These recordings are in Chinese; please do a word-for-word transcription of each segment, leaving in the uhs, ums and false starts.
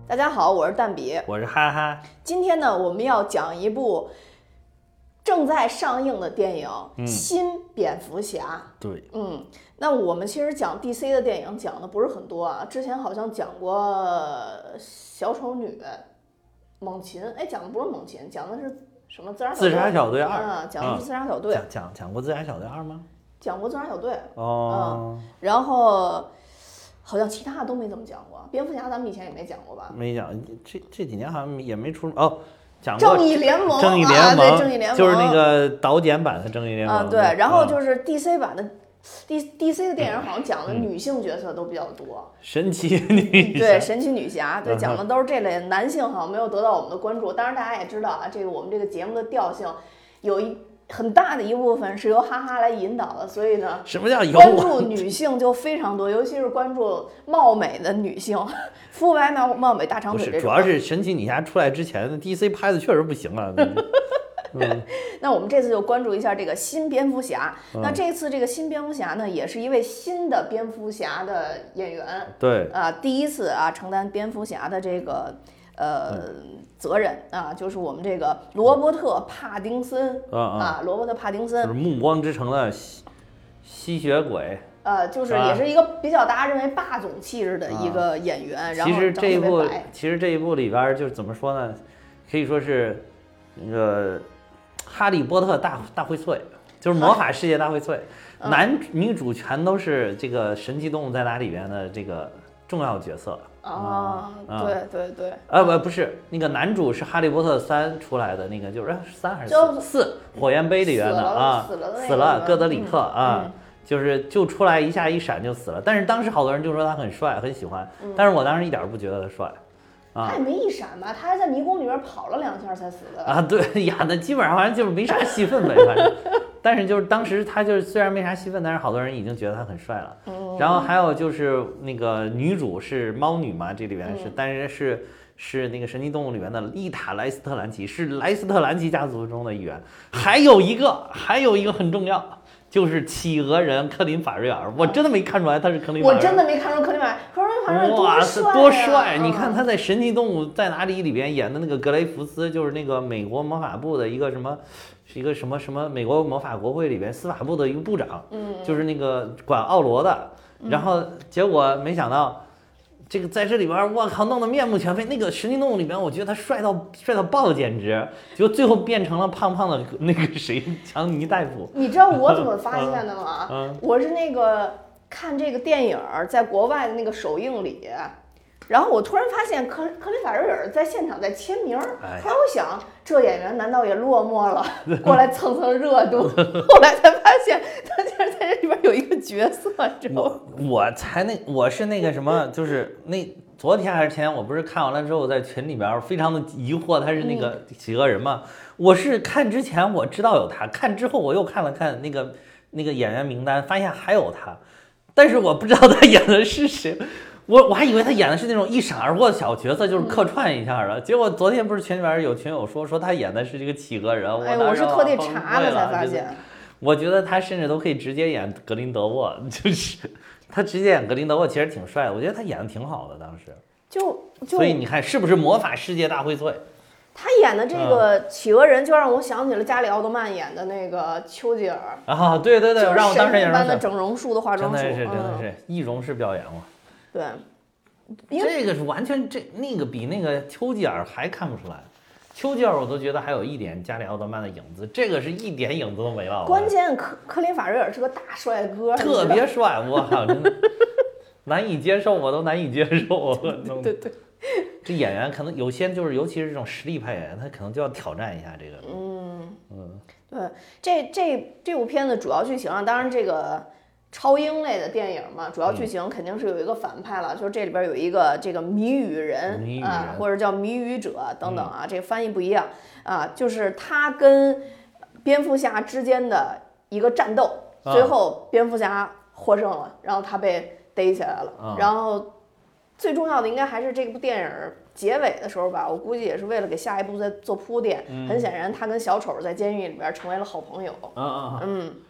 大家好，我是蛋比， 我是哈哈。 今天呢，我们要讲一部正在上映的电影《嗯、新蝙蝠侠》。 对， 嗯，那我们其实讲 D C 的电影讲的不是很多啊，之前好像讲过小丑女、猛禽，哎，讲的不是猛禽，讲的是什么自杀小队？ 自杀小队二啊、嗯，讲的是自杀小队。 嗯、讲讲讲过自杀小队二吗？ 讲过自杀小队。 哦、 嗯，然后。好像其他的都没怎么讲过，蝙蝠侠咱们以前也没讲过吧？ 没讲，这这几年好像也没出哦，讲过正义联盟， 正义联盟， 啊、对，正义联盟就是那个导剪版的正义联盟。 啊，对，然后就是 D C 版的、嗯、D D C 的电影好像讲的女性角色都比较多， 嗯、神奇女侠， 对，神奇女侠，对，讲的都是这类，男性好像没有得到我们的关注。当然大家也知道啊，这个我们这个节目的调性有一。很大的一部分是由哈哈来引导的，所以呢， 什么叫关注女性就非常多，尤其是关注貌美的女性，肤白貌貌美大长腿这种。 主要是神奇女侠出来之前 ，D C 拍的确实不行啊。 嗯、那我们这次就关注一下这个新蝙蝠侠。嗯、那这次这个新蝙蝠侠呢，也是一位新的蝙蝠侠的演员。 对啊，第一次啊承担蝙蝠侠的这个呃。嗯责任啊，就是我们这个罗伯特·帕丁森、 嗯、 啊，罗伯特·帕丁森就是《暮光之城》的吸吸血鬼， 呃，就是也是一个比较大家认为霸总气质的一个演员。啊、然后其实这一部，其实这一部里边就是怎么说呢？可以说是那个《哈利波特大大会萃》，就是魔法世界大会萃， 啊、 男女主全都是这个神奇动物在哪里边的这个重要角色。 啊、 嗯， 对对对， 啊不不是那个男主是《哈利波特三》出来的那个，就是三还是四？四火焰杯里边的啊， 死了死了，哥德里克嗯、 啊、 嗯， 就是就出来一下一闪就死了。但是当时好多人就说他很帅，很喜欢， 嗯、 但是我当时一点不觉得他帅。啊、 他也没一闪吧，他还在迷宫里边跑了两下才死的啊！对呀，那基本上好像就是没啥戏份呗，反正。但是就是当时他就是虽然没啥戏份，但是好多人已经觉得他很帅了。 嗯、 然后还有就是那个女主是猫女嘛，这里边是， 嗯、 但是是是那个神奇动物里面的丽塔莱斯特兰奇，是莱斯特兰奇家族中的一员。还有一个，还有一个很重要。就是企鹅人克林法瑞尔，我真的没看出来他是克林法瑞尔。 我真的没看出克林法克林法瑞尔多帅、啊， 多帅！ 嗯、 你看他在《神奇动物在哪里》里边演的那个格雷福斯，就是那个美国魔法部的一个什么，是一个什么什么美国魔法国会里边司法部的一个部长， 嗯， 就是那个管奥罗的。然后结果没想到。这个在这里边，我靠，弄得面目全非。那个《神奇动物》里边，我觉得他帅到帅到爆，简直！结果最后变成了胖胖的那个谁，强尼戴普。 你知道我怎么发现的吗？ 嗯嗯、 我是那个看这个电影在国外的那个首映礼，然后我突然发现克克林法瑞尔在现场在签名。 哎、 后来我想，这演员难道也落寞了，过来蹭蹭热度？后来才发现，他竟然在这里边有一个角色，你知道吗？ 我我才那我是那个什么，就是那昨天还是前天，我不是看完了之后在群里边非常的疑惑，他是那个企鹅人嘛？嗯、我是看之前我知道有他，看之后我又看了看那个那个演员名单，发现还有他，但是我不知道他演的是谁。我我还以为他演的是那种一闪而过的小角色，就是客串一下的。嗯、结果昨天不是群里边有群友说说他演的是这个企鹅人， 哎， 我我是特地查了才发现。 我觉得他甚至都可以直接演格林德沃，就是他直接演格林德沃其实挺帅的，我觉得他演的挺好的当时。 就就所以你看是不是魔法世界大荟萃？ 他演的这个企鹅人就让我想起了加里奥德曼演的那个丘吉尔啊，对对对， 就是让我当时也神般的整容术的化妆术， 真的是真的是易容式表演嘛。 对， 这个是完全这那个比那个丘吉尔还看不出来。丘吉尔我都觉得还有一点加里奥德曼的影子，这个是一点影子都没了。 关键科科林法瑞尔是个大帅哥， 特别帅，我靠，真的难以接受，我都难以接受。 对对对， 这演员可能有些就是，尤其是这种实力派演员，他可能就要挑战一下这个。 嗯嗯， 对，这这这部片子主要剧情啊，当然这个。超英类的电影嘛，主要剧情肯定是有一个反派了，嗯、就是这里边有一个这个谜语人啊、呃，或者叫谜语者等等啊，嗯、这个翻译不一样啊，就是他跟蝙蝠侠之间的一个战斗， 啊、 最后蝙蝠侠获胜了，然后他被逮起来了， 啊、 然后最重要的应该还是这部电影结尾的时候吧，我估计也是为了给下一步再做铺垫。 嗯、 很显然，他跟小丑在监狱里边成为了好朋友。 啊啊嗯。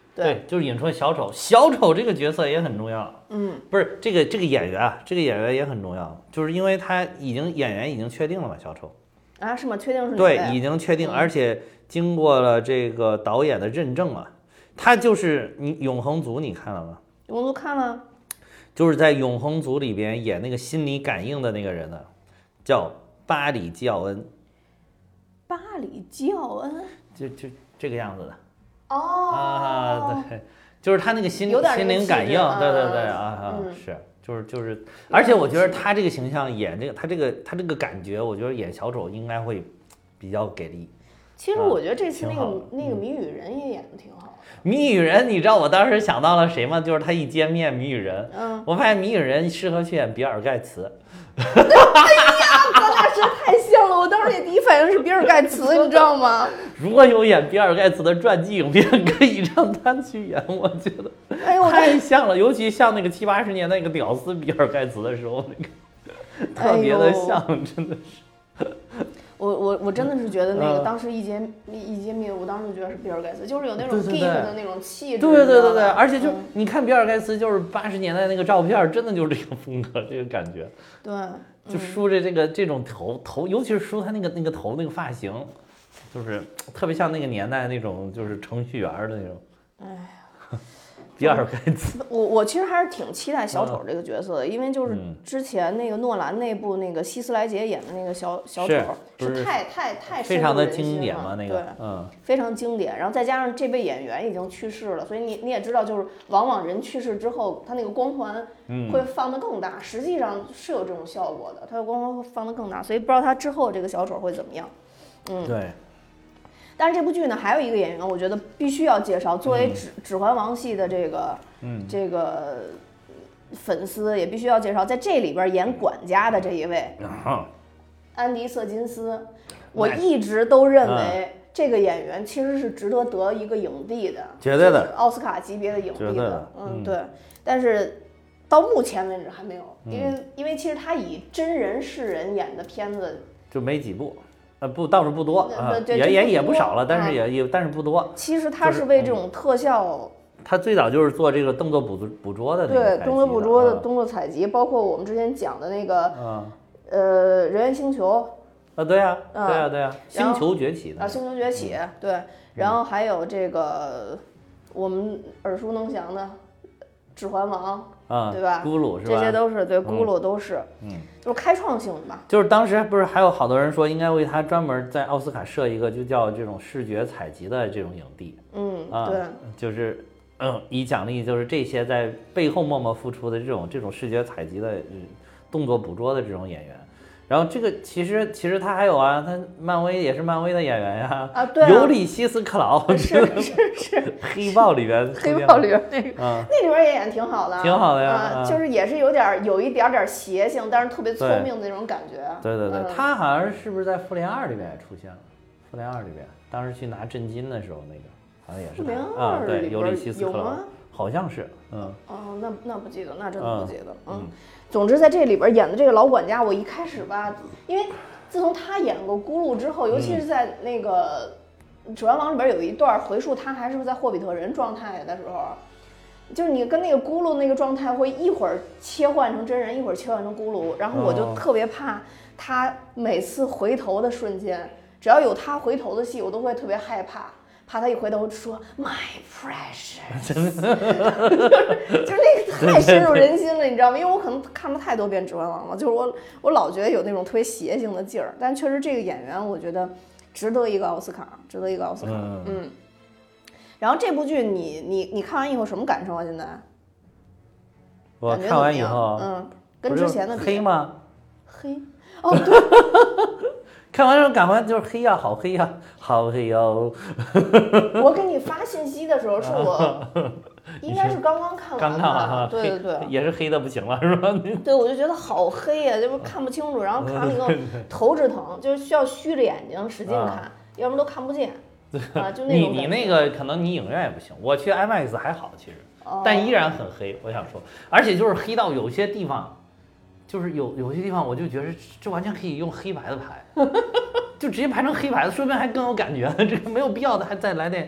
对，就是引出了小丑。小丑这个角色也很重要。 嗯， 不是这个这个演员啊，这个演员也很重要，就是因为他已经演员已经确定了嘛，小丑。 啊，是吗？确定是哪对， 位已经确定， 嗯、 而且经过了这个导演的认证了。他就是你《永恒族》，你看了吗？ 永恒族看了， 就是在《永恒族》里边演那个心理感应的那个人呢，叫巴里基奥恩。 巴里基奥恩， 就就这个样子的。 哦啊，对，就是他那个心心灵感应， 啊、 对对对啊啊、嗯，是，就是就是，而且我觉得他这个形象演这个，他这个他这个感觉，我觉得演小丑应该会比较给力。 其实我觉得这次那个、 啊、 那个谜语人也演的挺好的。 谜语人，你知道我当时想到了谁吗？就是他一见面谜语人， 嗯， 我发现谜语人适合去演比尔盖茨。 哎呀，咱俩实在太像了！我当时也第一反应是比尔盖茨，你知道吗？ 如果有演比尔盖茨的传记影片，可以让他去演，我觉得哎呦太像了，尤其像那个七八十年代那个屌丝比尔盖茨的时候，那个特别的像，哎、真的是。 我我我真的是觉得那个、嗯、当时一揭一揭秘，我当时就觉得是比尔盖茨，就是有那种 geek 的那种气质。 对对对对，而且就、嗯、你看比尔盖茨，就是八十年代那个照片，真的就是这个风格，这个感觉。 对， 就梳着这个、嗯、这种头头，尤其是梳他那个那个头那个发型，就是特别像那个年代那种就是程序员的那种。 哎呀。 比尔盖茨， 我我其实还是挺期待小丑这个角色的，嗯、因为就是之前那个诺兰那部那个希斯莱杰演的那个小小丑是, 是太太太非常的经典嘛，那个对，嗯，非常经典。然后再加上这位演员已经去世了，所以你你也知道，就是往往人去世之后，他那个光环会放得更大。嗯、实际上是有这种效果的，他的光环会放得更大，所以不知道他之后这个小丑会怎么样。嗯， 对。 但是这部剧呢，还有一个演员，我觉得必须要介绍。作为指《指环王》系的这个，嗯，这个粉丝也必须要介绍，在这里边演管家的这一位， 嗯、 安迪·瑟金斯。我一直都认为这个演员其实是值得得一个影帝的， 绝对的， 奥斯卡级别的影帝的。 嗯，对。但是到目前为止还没有，因为、嗯、因为其实他以真人示人演的片子就没几部。呃不，倒是不多啊，也也也不少了，但是也也、嗯、但是不多。 其实他是为这种特效，就是嗯、 他最早就是做这个动作捕捕捉的那个， 对，动作捕捉的动作采集，包括我们之前讲的那个， 嗯、 呃，人猿星球。 啊，对呀、啊，对呀、啊，对呀、啊，星球崛起的啊，星球崛起，嗯、对，然后还有这个我们耳熟能详的《指环王》。 啊、嗯， 对吧？ 咕噜是吧？ 这些都是对，咕噜都是， 嗯， 就是开创性的吧。 就是当时不是还有好多人说应该为他专门在奥斯卡设一个就叫这种视觉采集的这种影帝， 嗯， 啊， 对， 就是嗯，以奖励就是这些在背后默默付出的这种这种视觉采集的、嗯、动作捕捉的这种演员。然后这个其实其实他还有啊，他漫威也是漫威的演员呀， 啊对啊， 尤里西斯克劳是是是， 黑豹里边， 黑豹里边那个， 嗯， 那里边也演挺好的， 挺好的呀， 啊，就是也是有点有一点点邪性，但是特别聪明的那种感觉。 对对对， 嗯、 他好像是不是在复联二里边也出现了？复联二里边，当时去拿震惊的时候，那个好像也是复联二里边， 对， 尤里西斯克劳，好像是，嗯， 哦，那那不记得，那真的不记得，嗯。嗯总之，在这里边演的这个老管家，我一开始吧，因为自从他演过咕噜之后，尤其是在那个《指环王》里边有一段回溯他还是在霍比特人状态的时候，就是你跟那个咕噜那个状态会一会儿切换成真人，一会儿切换成咕噜，然后我就特别怕他每次回头的瞬间，只要有他回头的戏，我都会特别害怕。怕他一回头说 My precious， 就是就是那个太深入人心了，你知道吗？因为我可能看了太多遍《指环王》了，就是我我老觉得有那种特别邪性的劲儿，但确实这个演员我觉得值得一个奥斯卡，值得一个奥斯卡。嗯。嗯然后这部剧你你你看完以后什么感受啊？现在？ 我看完以后， 嗯，跟之前的比黑吗？ 黑。哦，对。 看完之后，赶快就是黑呀，好黑呀，好黑哟！ 我给你发信息的时候，是我应该是刚刚看完刚看完， 对对对， 也是黑的不行了，是吧？ 对，我就觉得好黑呀，就是看不清楚，然后看了以后头直疼，就是需要虚着眼睛使劲看，要不然都看不见。啊，就那种。 你你那个可能你影院也不行，我去 IMAX 还好，其实，但依然很黑。我想说，而且就是黑到有些地方。就是有有些地方我就觉得这完全可以用黑白的拍，就直接拍成黑白的，说不定还更有感觉。这个没有必要的还再来点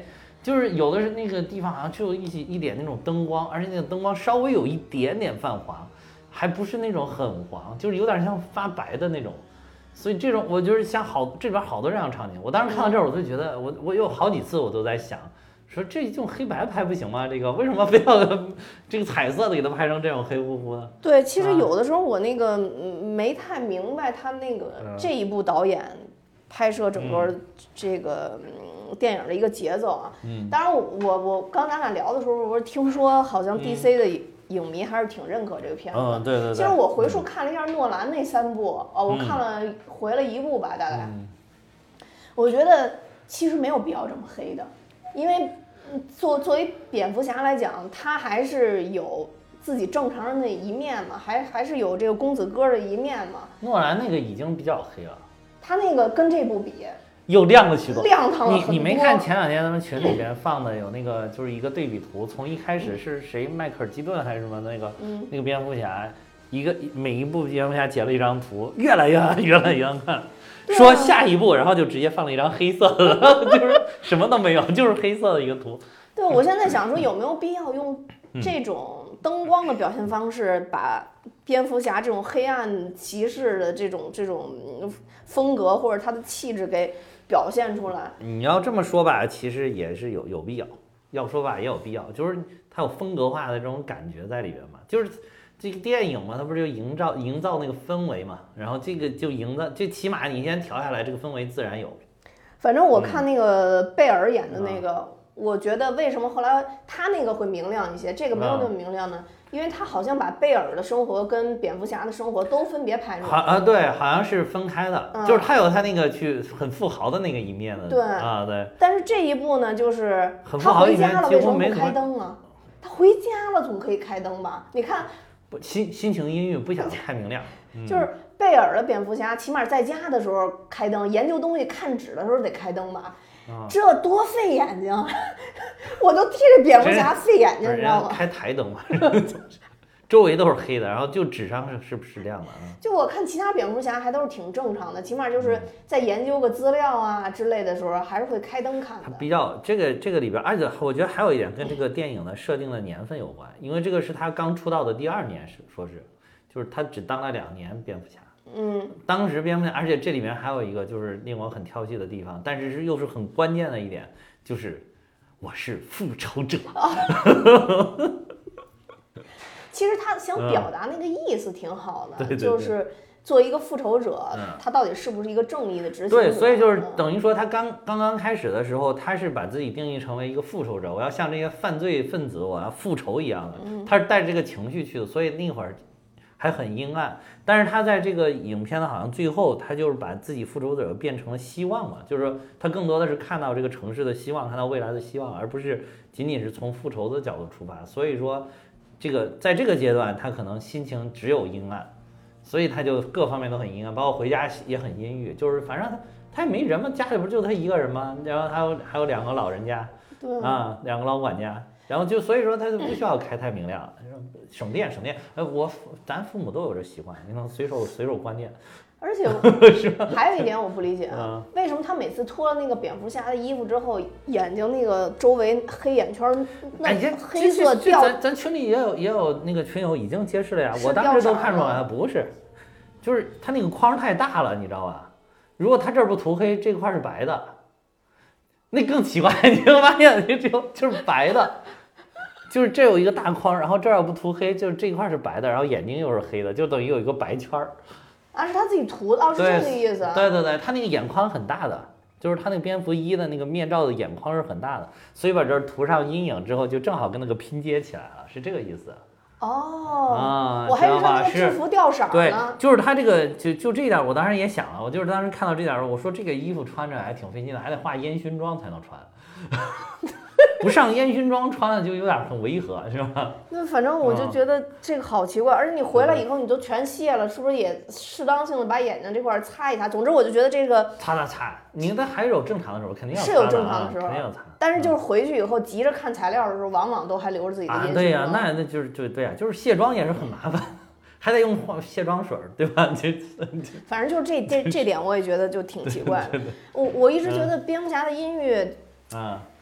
就是有的是那个地方好像就有一些一点那种灯光，而且那个灯光稍微有一点点泛黄，还不是那种很黄，就是有点像发白的那种。所以这种我就是像好这边好多这样场景，我当时看到这儿我就觉得我我有好几次我都在想，说这用黑白拍不行吗？这个为什么非要这个彩色的给它拍成这种黑乎乎的？ 对，其实有的时候我那个没太明白他那个这一部导演拍摄整个这个电影的一个节奏啊。嗯，当然我我我刚咱俩聊的时候，我是听说好像 D C 的影迷还是挺认可这个片子。 嗯，对对对。 其实我回溯看了一下诺兰那三部，哦，我看了回了一部吧，大概。我觉得其实没有必要这么黑的，因为作作为蝙蝠侠来讲，他还是有自己正常人的一面嘛，还还是有这个公子哥的一面嘛。 诺兰那个已经比较黑了， 他那个跟这部比。 又亮了许多， 亮堂了很多。 你你没看前两天咱们群里边放的有那个就是一个对比图，从一开始是谁迈克尔基顿还是什么那个、嗯、那个蝙蝠侠，一个每一部蝙蝠侠截了一张图，越来越越来越看，说下一步，然后就直接放了一张黑色的，就是什么都没有，就是黑色的一个图。 对，我现在想说有没有必要用这种灯光的表现方式，把蝙蝠侠这种黑暗骑士的这种这种风格或者他的气质给表现出来。 你要这么说吧，其实也是有有必要，要说吧也有必要，就是它有风格化的这种感觉在里边嘛，就是这个电影嘛，它不是就营造营造那个氛围嘛，然后这个就营造，就起码你先调下来，这个氛围自然有。 反正我看那个贝尔演的那个。嗯，我觉得为什么后来他那个会明亮一些，这个没有那么明亮呢？因为他好像把贝尔的生活跟蝙蝠侠的生活都分别拍出来。 好啊，对，好像是分开的，嗯、就是他有他那个去很富豪的那个一面的。 对啊，对。 但是这一部呢，就是很富豪他回家了，为什么不开灯啊？他回家了总可以开灯吧？你看， 不心心情阴郁，不想太明亮。 嗯、就是贝尔的蝙蝠侠，起码在家的时候开灯，研究东西看纸的时候得开灯吧。这多费眼睛，我都替这蝙蝠侠费眼睛，你知道吗？ 开台灯嘛，周围都是黑的，然后就纸上是是不是亮的啊？ 就我看其他蝙蝠侠还都是挺正常的，起码就是在研究个资料啊之类的时候，还是会开灯看的。 它比较这个这个里边，而且我觉得还有一点跟这个电影的设定的年份有关，因为这个是他刚出道的第二年，是说是，就是他只当了两年蝙蝠侠。 嗯， 当时蝙蝠侠，而且这里面还有一个就是令我很挑剔的地方，但是是又是很关键的一点，就是我是复仇者。 哦、其实他想表达那个意思挺好的， 嗯、对对对， 就是作为一个复仇者，嗯、他到底是不是一个正义的执行者？ 对，所以就是等于说他刚刚刚开始的时候，他是把自己定义成为一个复仇者，我要像这些犯罪分子，我要复仇一样的， 嗯、 他是带着这个情绪去的，所以那会儿还很阴暗。但是他在这个影片的好像最后，他就是把自己复仇者变成了希望嘛，就是说他更多的是看到这个城市的希望，看到未来的希望，而不是仅仅是从复仇的角度出发。所以说，这个在这个阶段，他可能心情只有阴暗，所以他就各方面都很阴暗，包括回家也很阴郁，就是反正他他也没人嘛，家里不就他一个人吗？然后还有还有两个老人家， 对啊，两个老管家。然后就所以说他就不需要开太明亮，省电省电。哎，我咱父母都有这习惯，你能随手随手关电。 而且还有一点我不理解啊，为什么他每次脱了那个蝙蝠侠的衣服之后，眼睛那个周围黑眼圈那黑色掉？ 咱咱群里也有也有那个群友已经揭示了呀，我当时都看出来了，不是，就是他那个框太大了，你知道吧？如果他这儿不涂黑，这块是白的，那更奇怪，你会发现这就就是白的。就是这有一个大框，然后这儿要不涂黑，就是这一块是白的，然后眼睛又是黑的，就等于有一个白圈儿。 啊，是他自己涂的，哦，是这个意思。 对对对，他那个眼眶很大的，就是他那个蝙蝠衣的那个面罩的眼眶是很大的，所以把这儿涂上阴影之后，就正好跟那个拼接起来了，是这个意思。 哦， 啊， 我还以为他那个制服掉色呢。 对，就是他这个就就这一点，我当时也想了，我就是当时看到这点时候，我说这个衣服穿着还挺费劲的，还得化烟熏妆才能穿。不上烟熏妆穿的就有点很违和，是吧？ 那反正我就觉得这个好奇怪，嗯、而且你回来以后你都全卸了，是不是也适当性的把眼睛这块擦一擦？总之我就觉得这个擦擦擦，你那还是有正常的时候，肯定要是有正常的时候， 肯定要擦。 但是就是回去以后急着看材料的时候，往往都还留着自己的烟熏妆。 啊，对呀、啊，那那就是就对呀、啊，就是卸妆也是很麻烦。还得用卸妆水，对吧？就反正就是这这这点，我也觉得就挺奇怪的。我我一直觉得蝙蝠侠的音乐， 啊，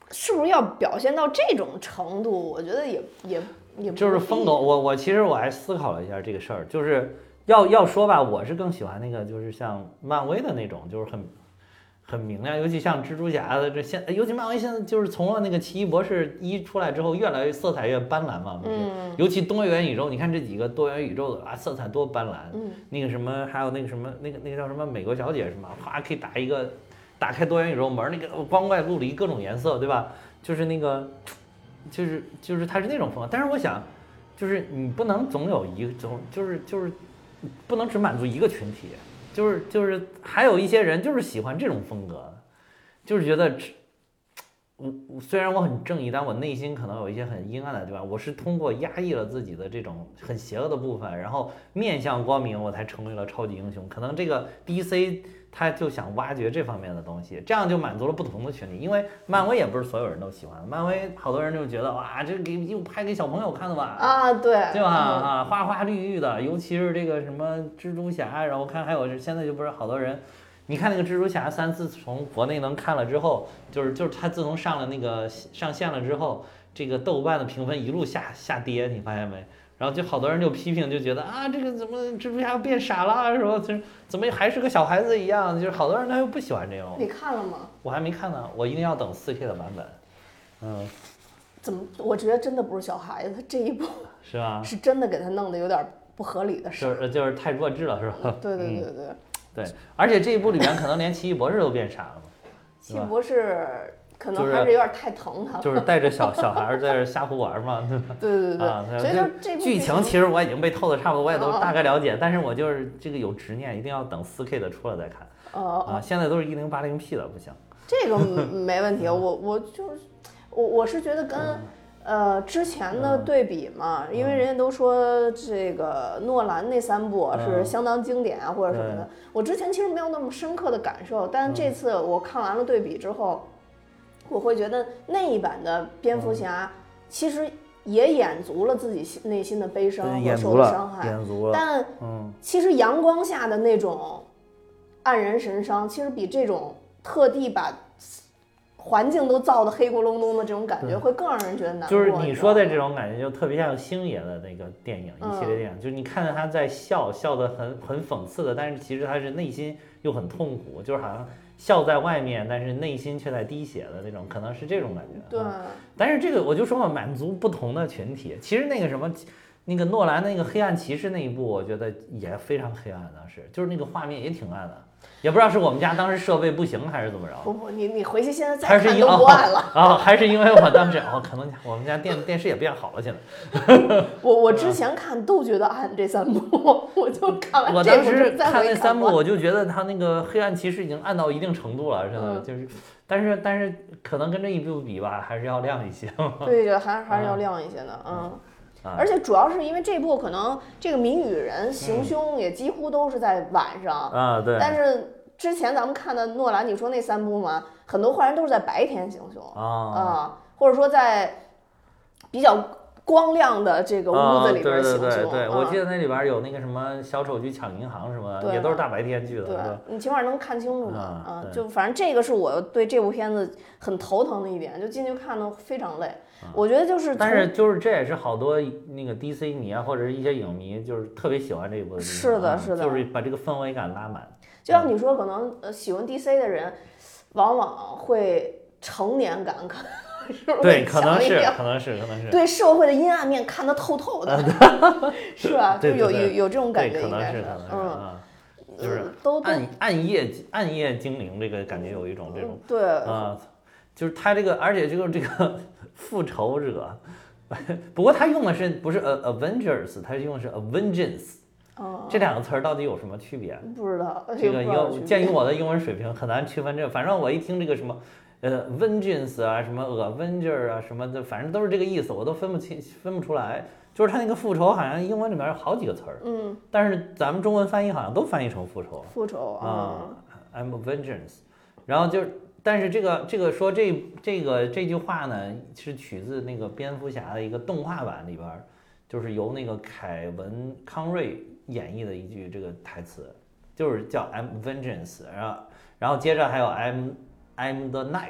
是不是要表现到这种程度？我觉得也也也不就是风格。我我其实我还思考了一下这个事儿，就是要要说吧，我是更喜欢那个，就是像漫威的那种，就是很很明亮，尤其像蜘蛛侠的这现，尤其漫威现在就是从了那个奇异博士一出来之后，越来越色彩越斑斓嘛，不是？ 嗯、 尤其多元宇宙，你看这几个多元宇宙的啊，色彩多斑斓。 嗯， 那个什么，还有那个什么，那个那个叫什么美国小姐是吗？哗，可以打一个。打开多元宇宙门，那个光怪陆离，各种颜色，对吧？就是那个，就是就是它是那种风格。但是我想，就是你不能总有一种，就是就是不能只满足一个群体，就是就是还有一些人就是喜欢这种风格，就是觉得，我虽然我很正义，但我内心可能有一些很阴暗的，对吧？我是通过压抑了自己的这种很邪恶的部分，然后面向光明，我才成为了超级英雄。可能这个 D C。他就想挖掘这方面的东西，这样就满足了不同的群体。因为漫威也不是所有人都喜欢，漫威好多人就觉得哇，这给又拍给小朋友看的吧？ 啊，对， 对吧？啊，花花绿绿的，尤其是这个什么蜘蛛侠，然后看还有现在就不是好多人，你看那个蜘蛛侠三，自从国内能看了之后，就是就是他自从上了那个上线了之后，这个豆瓣的评分一路下下跌，你发现没？然后就好多人就批评，就觉得啊，这个怎么蜘蛛侠变傻了，是吧？就是怎么还是个小孩子一样？就是好多人他又不喜欢这种。 你看了吗？ 我还没看呢，我一定要等 四 K 的版本。嗯， 怎么？我觉得真的不是小孩子，这一部是吧？ 是真的给他弄得有点不合理的事， 就是就是太弱智了，是吧？ 对对对对、 嗯、对，而且这一部里面可能连奇异博士都变傻了嘛。 奇异博士。可能还是有点太疼他了， 就是带着小小孩在这瞎胡玩嘛，对吧？ 对对对， 啊、 所以就这剧情其实我已经被透的差不多，我也都大概了解，但是我就是这个有执念，一定要等 四 K 的出了再看。 哦、 啊，现在都是一零八零 P 的，不行。 这个没问题，我我就是我我是觉得跟、嗯、呃之前的对比嘛，嗯、因为人家都说这个诺兰那三部是相当经典啊、嗯、或者什么的，我之前其实没有那么深刻的感受，但这次我看完了对比之后。我会觉得那一版的蝙蝠侠其实也演足了自己内心的悲伤和受的伤害，但其实阳光下的那种黯然神伤，其实比这种特地把环境都造得黑咕隆咚的这种感觉会更让人觉得难过。 就是你说的这种感觉，就特别像星爷的那个电影，一系列电影，就是你看着他在笑，笑得很很讽刺的，但是其实他是内心又很痛苦，就是好像。笑在外面，但是内心却在滴血的那种，可能是这种感觉。 对、 嗯，但是这个我就说嘛，满足不同的群体。其实那个什么，那个诺兰那个黑暗骑士那一部，我觉得也非常黑暗，当时就是那个画面也挺暗的。也不知道是我们家当时设备不行还是怎么着。 不不，你你回去现在再看都不暗了。 啊、哦，还是因为我当时哦，可能我们家电电视也变好了，现在。我我之前看都觉得暗，这三部我就看完这部。 我当时看那三部，我就觉得他那个黑暗骑士已经暗到一定程度了，真的、嗯、就是，但是但是可能跟这一部比吧，还是要亮一些。 对，还还是要亮一些的，嗯。嗯而且主要是因为这部可能这个谜语人行凶也几乎都是在晚上啊、嗯，对。 但是之前咱们看的诺兰，你说那三部嘛，很多坏人都是在白天行凶啊、嗯，或者说在比较光亮的这个屋子里边行凶。 哦、对对对对， 嗯、 我记得那里边有那个什么小丑去抢银行什么的，也都是大白天去的。 对，你起码能看清楚嘛。啊、 嗯， 就反正这个是我对这部片子很头疼的一点，就进去看的非常累。我觉得就是， 但是就是这也是好多那个 D C 迷啊，或者是一些影迷，就是特别喜欢这一部的地方。 是的，是的， 就是把这个氛围感拉满。 就像你说，可能呃喜欢 D C 的人，往往会成年感，可能是不是对，可能是，可能是，可能是对社会的阴暗面看得透透的，是吧？就有有有这种感觉， 应该是， 嗯，就是都暗暗夜暗夜精灵这个感觉有一种这种对啊，就是他这个，而且就是这个复仇者，不过他用的是不是 Avengers， 他用的是 Avengers。 哦， 这两个词儿到底有什么区别？ 不知道。 这个英鉴于我的英文水平很难区分这个，反正我一听这个什么，呃 ，vengeance 啊，什么 avenger 啊，什么的，反正都是这个意思，我都分不清分不出来。就是他那个复仇好像英文里面有好几个词儿， 嗯， 但是咱们中文翻译好像都翻译成复仇。 复仇啊、嗯、，I'm a vengeance。然后就，但是这个这个说这这个这句话呢，是取自那个蝙蝠侠的一个动画版里边，就是由那个凯文康瑞演绎的一句这个台词，就是叫 I'm vengeance， 然后然后接着还有 I'm I'm the night，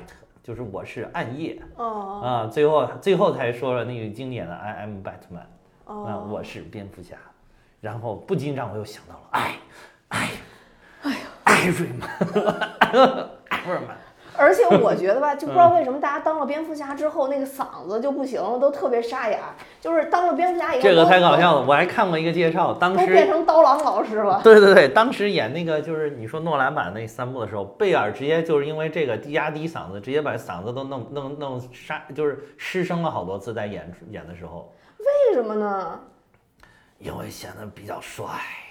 就是我是暗夜哦啊，最后最后才说了那个经典的 I am Batman， 哦啊，我是蝙蝠侠，然后不禁让我又想到了哎哎哎呀艾瑞曼，艾瑞曼。 而且我觉得吧，就不知道为什么大家当了蝙蝠侠之后，那个嗓子就不行了，都特别沙哑。就是当了蝙蝠侠以后， 这个太搞笑了。我还看过一个介绍，当时都变成刀郎老师了。 对对对，当时演那个就是你说诺兰版那三部的时候，贝尔直接就是因为这个低压低嗓子，直接把嗓子都弄弄弄沙，就是失声了好多次在演演的时候。 为什么呢？ 因为显得比较帅。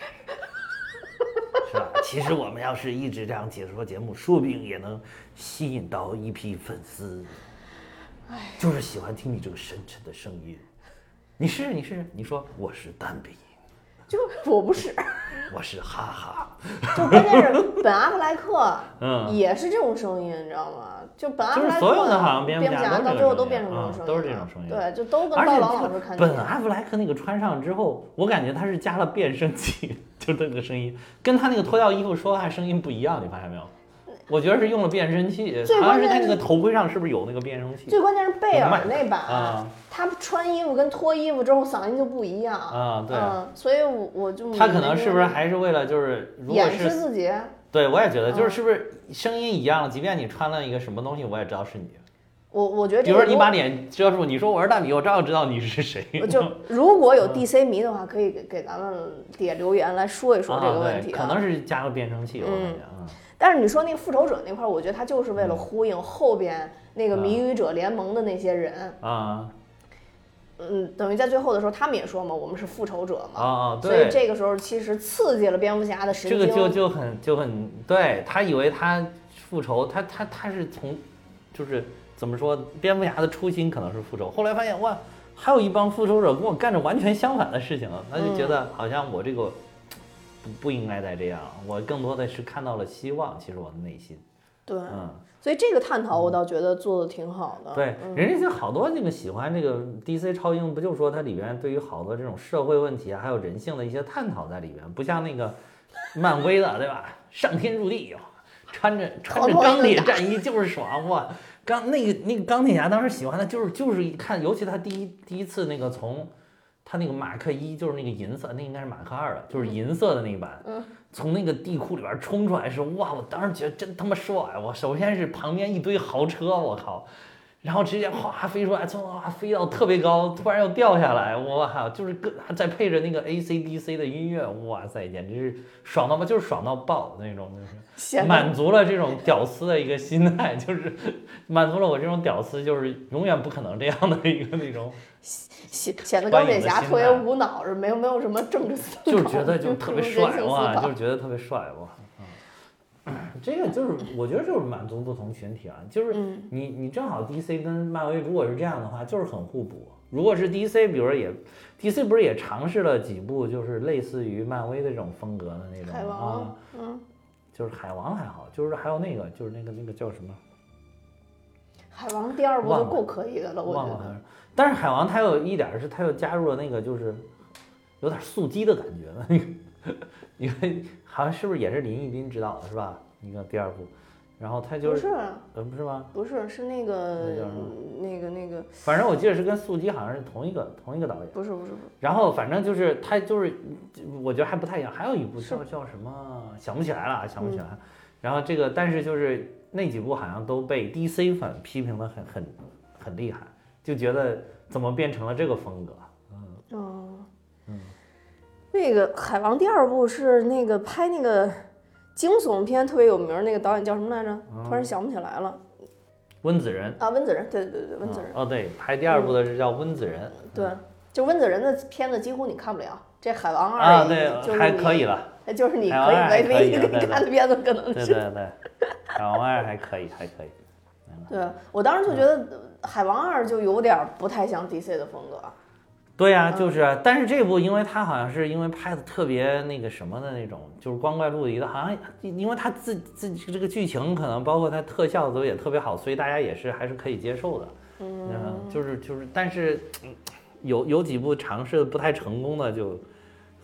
是吧？其实我们要是一直这样解说节目，说不定也能吸引到一批粉丝。哎，就是喜欢听你这个深沉的声音。你是你是你说我是单鼻音， 就我不是， 我是哈哈。 就关键是本阿弗莱克， 嗯， 也是这种声音，你知道吗？就本阿弗莱克， 就是所有的好像蝙蝠侠到最后都变成这种声音， 都是这种声音。 对，就都跟刀郎老师看。 本阿弗莱克那个穿上之后，我感觉他是加了变声器。就这个声音跟他那个脱掉衣服说话声音不一样，你发现没有？我觉得是用了变声器，好像是他那个头盔上是不是有那个变声器？ 最关键是贝尔那版， 啊、 他穿衣服跟脱衣服之后嗓音就不一样啊，对嗯，所以我我就他可能是不是还是为了就是如果是掩饰自己？ 对，我也觉得就是是不是声音一样，即便你穿了一个什么东西，我也知道是你。 我我觉得， 比如说你把脸遮住，你说我是大米，我照样知道你是谁。 就如果有 D C 迷的话，可以给给咱们底下留言来说一说这个问题、 啊。可能是加了变声器，我感觉啊。 但是你说那个复仇者那块，我觉得他就是为了呼应后边那个谜语者联盟的那些人啊。 嗯，等于在最后的时候，他们也说嘛，我们是复仇者嘛。 啊，对。 所以这个时候其实刺激了蝙蝠侠的神经。 这个就就很就很对他以为他复仇，他他他是从就是。怎么说？蝙蝠侠的初心可能是复仇，后来发现哇，还有一帮复仇者跟我干着完全相反的事情，他就觉得好像我这个不不应该再这样，我更多的是看到了希望。其实我的内心， 对， 嗯， 所以这个探讨我倒觉得做的挺好的。 对， 嗯、 人家就好多那个喜欢这个 D C 超英，不就说它里边对于好多这种社会问题啊，还有人性的一些探讨在里边，不像那个漫威的，对吧？上天入地，穿着穿着钢铁战衣就是爽哇！钢那个那个钢铁侠当时喜欢的就是就是一看，尤其他第一第一次那个从他那个马克一就是那个银色，那应该是马克二了，就是银色的那一版， 嗯， 从那个地库里边冲出来时候，哇！我当时觉得真他妈帅！我首先是旁边一堆豪车，我靠，然后直接哗飞出来，从哇飞到特别高，突然又掉下来，我靠！就是跟再配着那个 A C D C 的音乐，哇塞，简直是爽到爆，就是爽到爆的那种，就是满足了这种屌丝的一个心态，就是满足了我这种屌丝就是永远不可能这样的一个那种。 显显得钢铁侠特别无脑，是没有没有什么政治思考， 就是觉得就特别帅哇，就是觉得特别帅哇。这个就是我觉得就是满足不同群体啊，就是你你正好 D C 跟漫威如果是这样的话，就是很互补。如果是 D C， 比如说也 D C 不是也尝试了几部就是类似于漫威的这种风格的那种海王啊，嗯， 就是海王还好，就是还有那个就是那个那个叫什么？ 海王第二部就够可以的了，我觉得。 但是海王它有一点是它又加入了那个就是有点素鸡的感觉了，那个因为好像是不是也是林奕斌执导的是吧？那个第二部，然后他就是不是呃不是吗？ 不是是那个那个那个， 反正我记得是跟素鸡好像是同一个同一个导演。 不是不是不是。 然后反正就是他就是我觉得还不太一样，还有一部叫叫什么想不起来了，想不起来。嗯、然后这个但是就是那几部好像都被 D C 粉批评的很很很厉害。就觉得怎么变成了这个风格？ 嗯哦，嗯，那个《海王》第二部是那个拍那个惊悚片特别有名那个导演叫什么来着？嗯、突然想不起来了。 温子仁啊，温子仁，对对对对，温子仁。 哦，对，拍第二部的是叫温子仁。嗯、 对，就温子仁的片子几乎你看不了，这《海王二》 啊，对，还可以了。 就是你可以唯唯一可以看的片子，可能是。 对对对，《海王二》还可以，还可以。 对，我当时就觉得《海王二》就有点不太像 D C 的风格。 对呀、啊，就是啊，但是这部因为它好像是因为拍的特别那个什么的那种，就是光怪陆离的，好像因为它自自这个剧情可能包括它特效都也特别好，所以大家也是还是可以接受的。嗯，就是就是，但是有有几部尝试的不太成功的就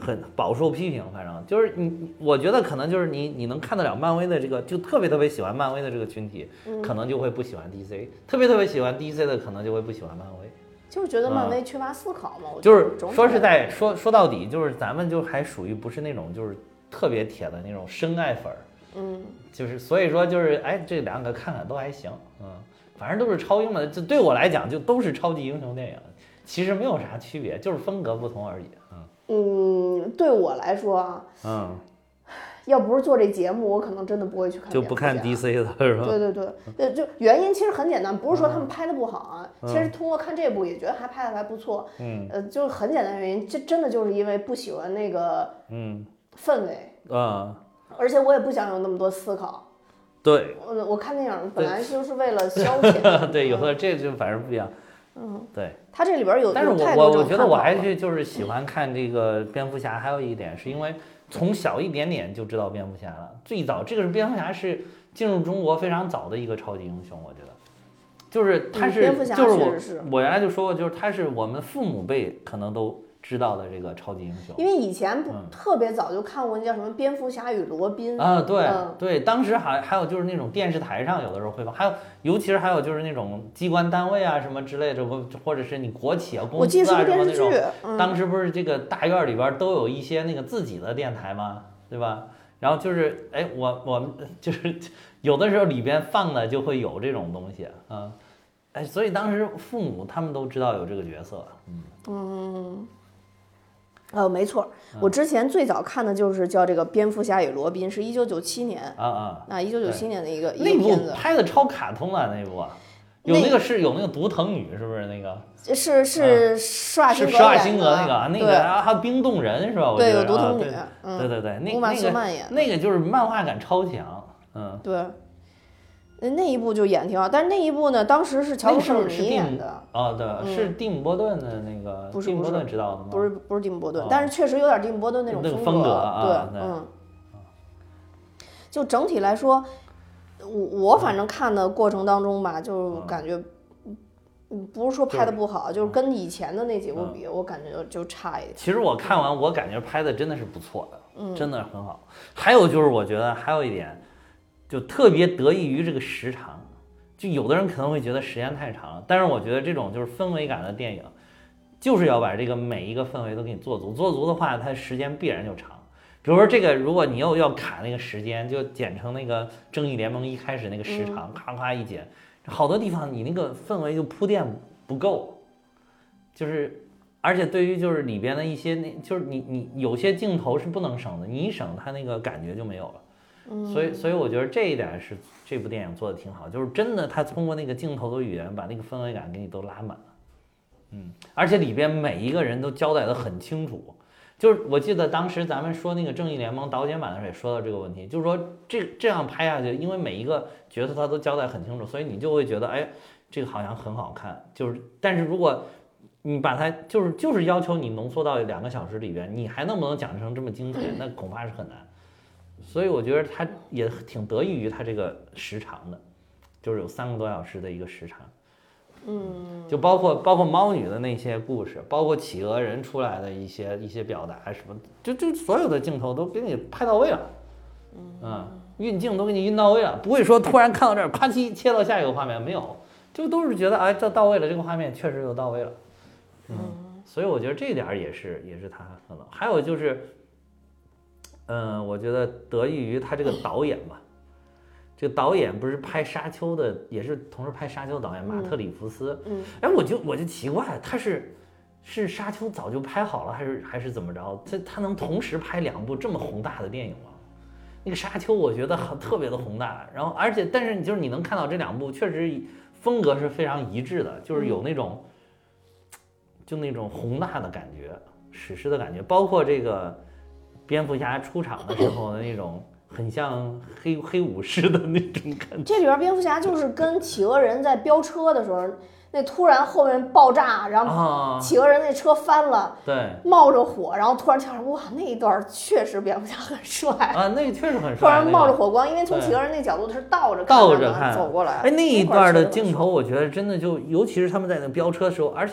很饱受批评，反正就是你，我觉得可能就是你你能看得了漫威的这个，就特别特别喜欢漫威的这个群体， 嗯、 可能就会不喜欢 D C， 特别特别喜欢 D C 的可能就会不喜欢漫威。 就是觉得漫威缺乏思考嘛， 嗯、就是说实在说说到底，就是咱们就还属于不是那种就是特别铁的那种深爱粉儿， 嗯， 就是所以说就是哎这两个看看都还行，嗯，反正都是超英的，这对我来讲就都是超级英雄电影，其实没有啥区别，就是风格不同而已，嗯嗯，对我来说啊， 嗯。 要不是做这节目，我可能真的不会去看。 就不看 D C 的是吧？ 对对对，呃，就原因其实很简单，不是说他们拍的不好啊， 嗯、 其实通过看这部也觉得还拍的还不错。 嗯， 呃，就是很简单原因，这真的就是因为不喜欢那个嗯氛围， 嗯， 而且我也不想有那么多思考。 对， 我我看电影本来就是为了消遣。 对，有的这就反正不一样。 嗯， 对， 它这里边有， 但是我我我觉得我还是就是喜欢看这个蝙蝠侠，还有一点是因为。从小一点点就知道蝙蝠侠了，最早这个是蝙蝠侠是进入中国非常早的一个超级英雄，我觉得，就是他是、 嗯、 就是我我原来就说过，就是他是我们父母辈可能都知道的这个超级英雄， 因为以前不、嗯、特别早就看过那叫什么蝙蝠侠与罗宾啊，对、 嗯、 对，当时还还有就是那种电视台上有的时候会放，还有尤其是还有就是那种机关单位啊什么之类的，或或者是你国企啊公司啊什么那种， 嗯、 当时不是这个大院里边都有一些那个自己的电台吗？对吧？然后就是哎，我我们就是有的时候里边放的就会有这种东西啊，哎，所以当时父母他们都知道有这个角色，嗯嗯。呃，没错，我之前最早看的就是叫这个《蝙蝠侠与罗宾》，是一九九七年啊啊， 那一九九七年的一个一个片子， 那部拍的超卡通啊，那部啊，有那个是有那个独藤女，是不是那个？ 是是施瓦辛格施瓦辛格那个，那个还有冰冻人是吧？ 对，有独藤女， 嗯，对对对，那乌玛瑟曼演那个就是漫画感超强，嗯， 对。那一部就演挺好，但是那一部呢，当时是乔布斯尼演的。 哦，对，是蒂姆·波顿的那个。 不是蒂姆·波顿知道的吗？ 不是不是蒂姆·波顿，但是确实有点蒂姆·波顿那种风格。 对，嗯。就整体来说，我我反正看的过程当中吧，就感觉，嗯，不是说拍的不好，就是跟以前的那几部比，我感觉就差一点。 其实我看完，我感觉拍的真的是不错的，真的很好。还有就是，我觉得还有一点。就特别得益于这个时长，就有的人可能会觉得时间太长了，但是我觉得这种就是氛围感的电影，就是要把这个每一个氛围都给你做足，做足的话，它时间必然就长。比如说这个，如果你又要卡那个时间，就剪成那个正义联盟一开始那个时长，咔咔一剪，好多地方你那个氛围就铺垫不够，就是而且对于就是里边的一些那，就是你你有些镜头是不能省的，你一省它那个感觉就没有了。所以，所以我觉得这一点是这部电影做的挺好，就是真的，他通过那个镜头的语言，把那个氛围感给你都拉满了，嗯，而且里边每一个人都交代的很清楚，就是我记得当时咱们说那个正义联盟导剪版的时候也说到这个问题，就是说这这样拍下去，因为每一个角色他都交代很清楚，所以你就会觉得，哎，这个好像很好看，就是，但是如果你把它就是就是要求你浓缩到两个小时里边，你还能不能讲成这么精彩，那恐怕是很难。所以我觉得他也挺得益于他这个时长的，就是有三个多小时的一个时长， 嗯， 就包括包括猫女的那些故事，包括企鹅人出来的一些一些表达什么，就就所有的镜头都给你拍到位了，嗯，运镜都给你运到位了，不会说突然看到这儿啪叽切到下一个画面，没有，就都是觉得哎这到位了，这个画面确实就到位了，嗯，所以我觉得这一点也是也是他可能，还有就是。嗯，我觉得得益于他这个导演吧，这个导演不是拍《沙丘》的，也是同时拍《沙丘》的导演马特·里弗斯。 嗯， 哎，我就我就奇怪，他是是《沙丘》早就拍好了，还是还是怎么着？他他能同时拍两部这么宏大的电影吗？那个《沙丘》我觉得很特别的宏大，然后而且但是你就是你能看到这两部确实风格是非常一致的，就是有那种就那种宏大的感觉，史诗的感觉，包括这个。蝙蝠侠出场的时候的那种很像黑黑武士的那种感觉。 这里边蝙蝠侠就是跟企鹅人在飙车的时候，那突然后面爆炸，然后企鹅人那车翻了， 啊、对， 冒着火，然后突然跳上，哇，那一段确实蝙蝠侠很帅啊，那确实很帅。 突然冒着火光，因为从企鹅人那角度他是倒着看倒着看走过来， 哎，那一段的镜头我觉得真的就，尤其是他们在那飙车的时候，而且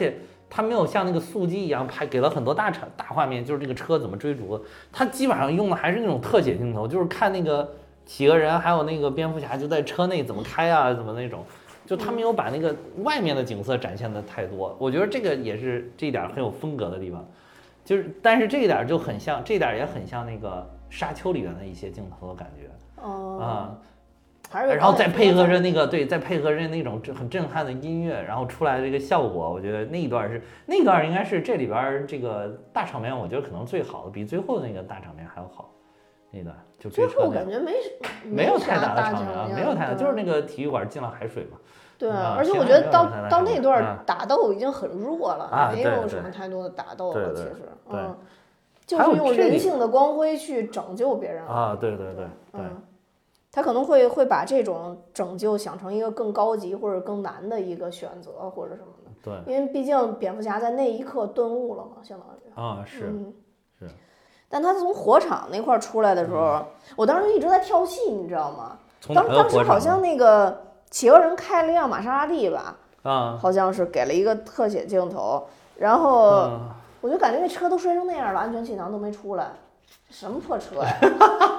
他没有像那个速激一样拍给了很多大场大画面，就是这个车怎么追逐，他基本上用的还是那种特写镜头，就是看那个企鹅人还有那个蝙蝠侠就在车内怎么开啊，怎么那种，就他没有把那个外面的景色展现的太多，我觉得这个也是这一点很有风格的地方，就是但是这一点就很像，这一点也很像那个沙丘里面的一些镜头的感觉， 哦， 啊。 还是然后再配合着那个对，再配合着那种很震撼的音乐，然后出来的这个效果，我觉得那一段是那一段应该是这里边这个大场面，我觉得可能最好的，比最后那个大场面还要好。那段就最后感觉没没有太大的场面啊， 没有太大，就是那个体育馆进了海水嘛。 对，而且我觉得到到那段打斗已经很弱了，没有什么太多的打斗了，其实，嗯，就是用人性的光辉去拯救别人啊，对对对对。 他可能会会把这种拯救想成一个更高级或者更难的一个选择或者什么的。 对， 因为毕竟蝙蝠侠在那一刻顿悟了嘛，相当于啊是、嗯、是。 但他从火场那块出来的时候，嗯、我当时一直在跳戏，你知道吗？当当时好像那个企鹅人开了一辆玛莎拉蒂吧， 啊， 好像是给了一个特写镜头，然后、嗯、我就感觉那车都摔成那样了，安全气囊都没出来，什么破车呀！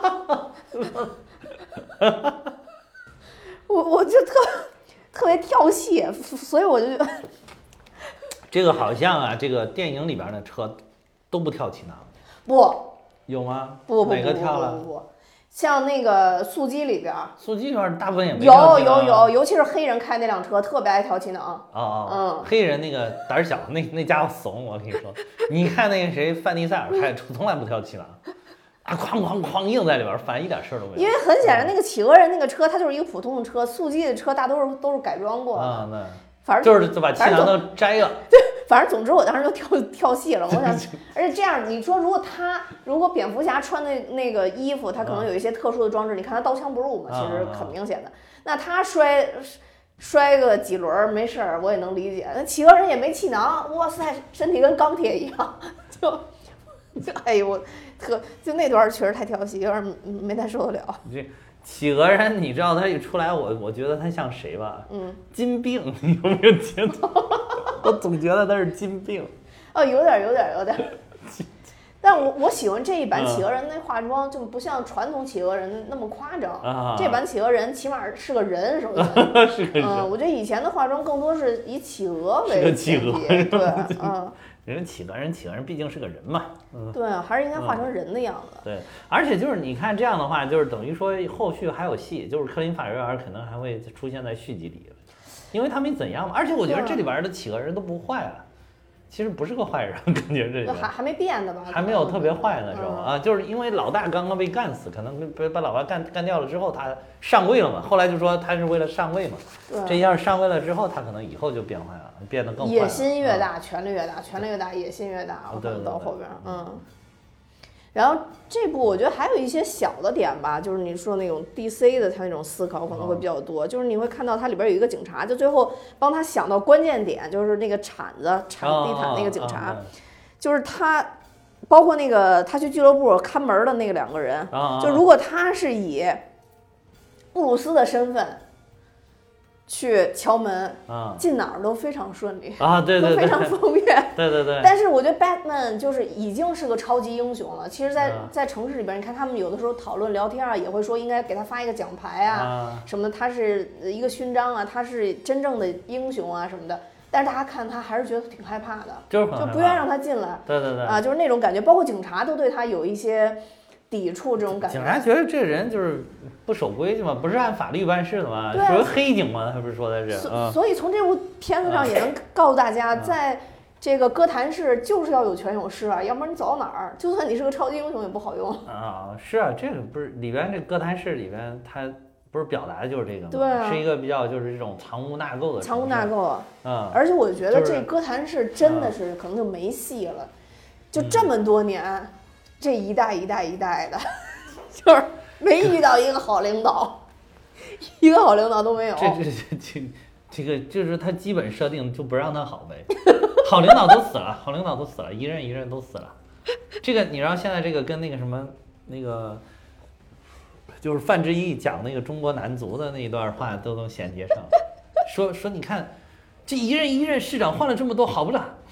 我我就特特别跳戏，所以我就这个好像啊，这个电影里边的车都不跳气囊， 不有吗？ 不不哪个跳了？ 不不不不，像那个速激里边， 速激里边大部分也没有有有，尤其是黑人开那辆车特别爱跳气囊。 哦哦，嗯，黑人那个胆小，那那家伙怂，我跟你说，你看那个谁范迪塞尔开车从来不跳气囊。啊，哐哐哐硬在里边翻，一点事儿都没有。 因为很显然，那个企鹅人那个车，它就是一个普通的车，速激的车大多数都是改装过的。 啊，那反正就是就把气囊都摘了。 对，反正总之我当时就跳跳戏了。我想，而且这样，你说如果他如果蝙蝠侠穿的那个衣服，他可能有一些特殊的装置，你看他刀枪不入嘛，其实很明显的。那他摔摔个几轮没事儿，我也能理解。那企鹅人也没气囊，哇塞，身体跟钢铁一样，就就哎呦我。特就那段确实太调戏，有点没太受得了。 这企鹅人，你知道他一出来，我我觉得他像谁吧？ 嗯， 金并，你有没有觉得？我总觉得他是金并。 哦，有点，有点，有点。但我我喜欢这一版企鹅人那化妆，就不像传统企鹅人那么夸张。 啊、 这版企鹅人起码是个人，首先是个人。 嗯，我觉得以前的化妆更多是以企鹅为企鹅， 对，嗯。 人企鹅人企鹅人毕竟是个人嘛，嗯， 对啊，还是应该画成人的样子。 嗯、对，而且就是你看这样的话，就是等于说后续还有戏，就是科林法瑞尔可能还会出现在续集里，因为他没怎样嘛。而且我觉得这里边的企鹅人都不坏啊，其实不是个坏人，感觉这还还没变的吧？ 还没有特别坏的时候、嗯、啊，就是因为老大刚刚被干死，可能被把老大干干掉了之后，他上位了嘛。后来就说他是为了上位嘛，这一下上位了之后，他可能以后就变坏了。变得更野心越大，权力越大，权力越大，野心越大。 我可能到后边，嗯。然后这部我觉得还有一些小的点吧，就是你说那种 D C 的，他那种思考可能会比较多。就是你会看到它里边有一个警察，就最后帮他想到关键点，就是那个铲子铲地毯那个警察，就是他，包括那个他去俱乐部看门的那个两个人，就如果他是以布鲁斯的身份。去敲门， 啊， 进哪儿都非常顺利啊，对对对， 都非常方便， 对对对。 但是我觉得 Batman 就是已经是个超级英雄了。其实在，在、啊、在城市里边，你看他们有的时候讨论聊天啊，也会说应该给他发一个奖牌啊， 啊什么的，他是一个勋章啊，他是真正的英雄啊什么的。但是大家看他还是觉得挺害怕的， 就是就不愿意让他进来。 对对对， 啊，就是那种感觉，包括警察都对他有一些。抵触这种感觉， 警察觉得这人就是不守规矩嘛，不是按法律办事的嘛， 对啊、 属于黑警嘛，他不是说的是。 所、 嗯、 所以从这部片子上也能告诉大家，嗯、在这个哥谭市就是要有权有势啊，要不然你走到哪儿，就算你是个超级英雄也不好用啊。是啊，这个不是里边这哥谭市里边，它不是表达的就是这个吗？ 对、啊， 是一个比较就是这种藏污纳垢的。 藏污纳垢， 嗯。 而且我觉得这哥谭市真的是可能就没戏了，嗯、就这么多年，嗯、这一代一代一代的。就是没遇到一个好领导，一个好领导都没有。 这这这这这个就是他基本设定就不让他好呗，好领导都死了，好领导都死了，一任一任都死了。这个你知道现在这个跟那个什么那个，就是范志毅讲那个中国男足的那一段话都能衔接上，说说你看这一任一任市长换了这么多好不了，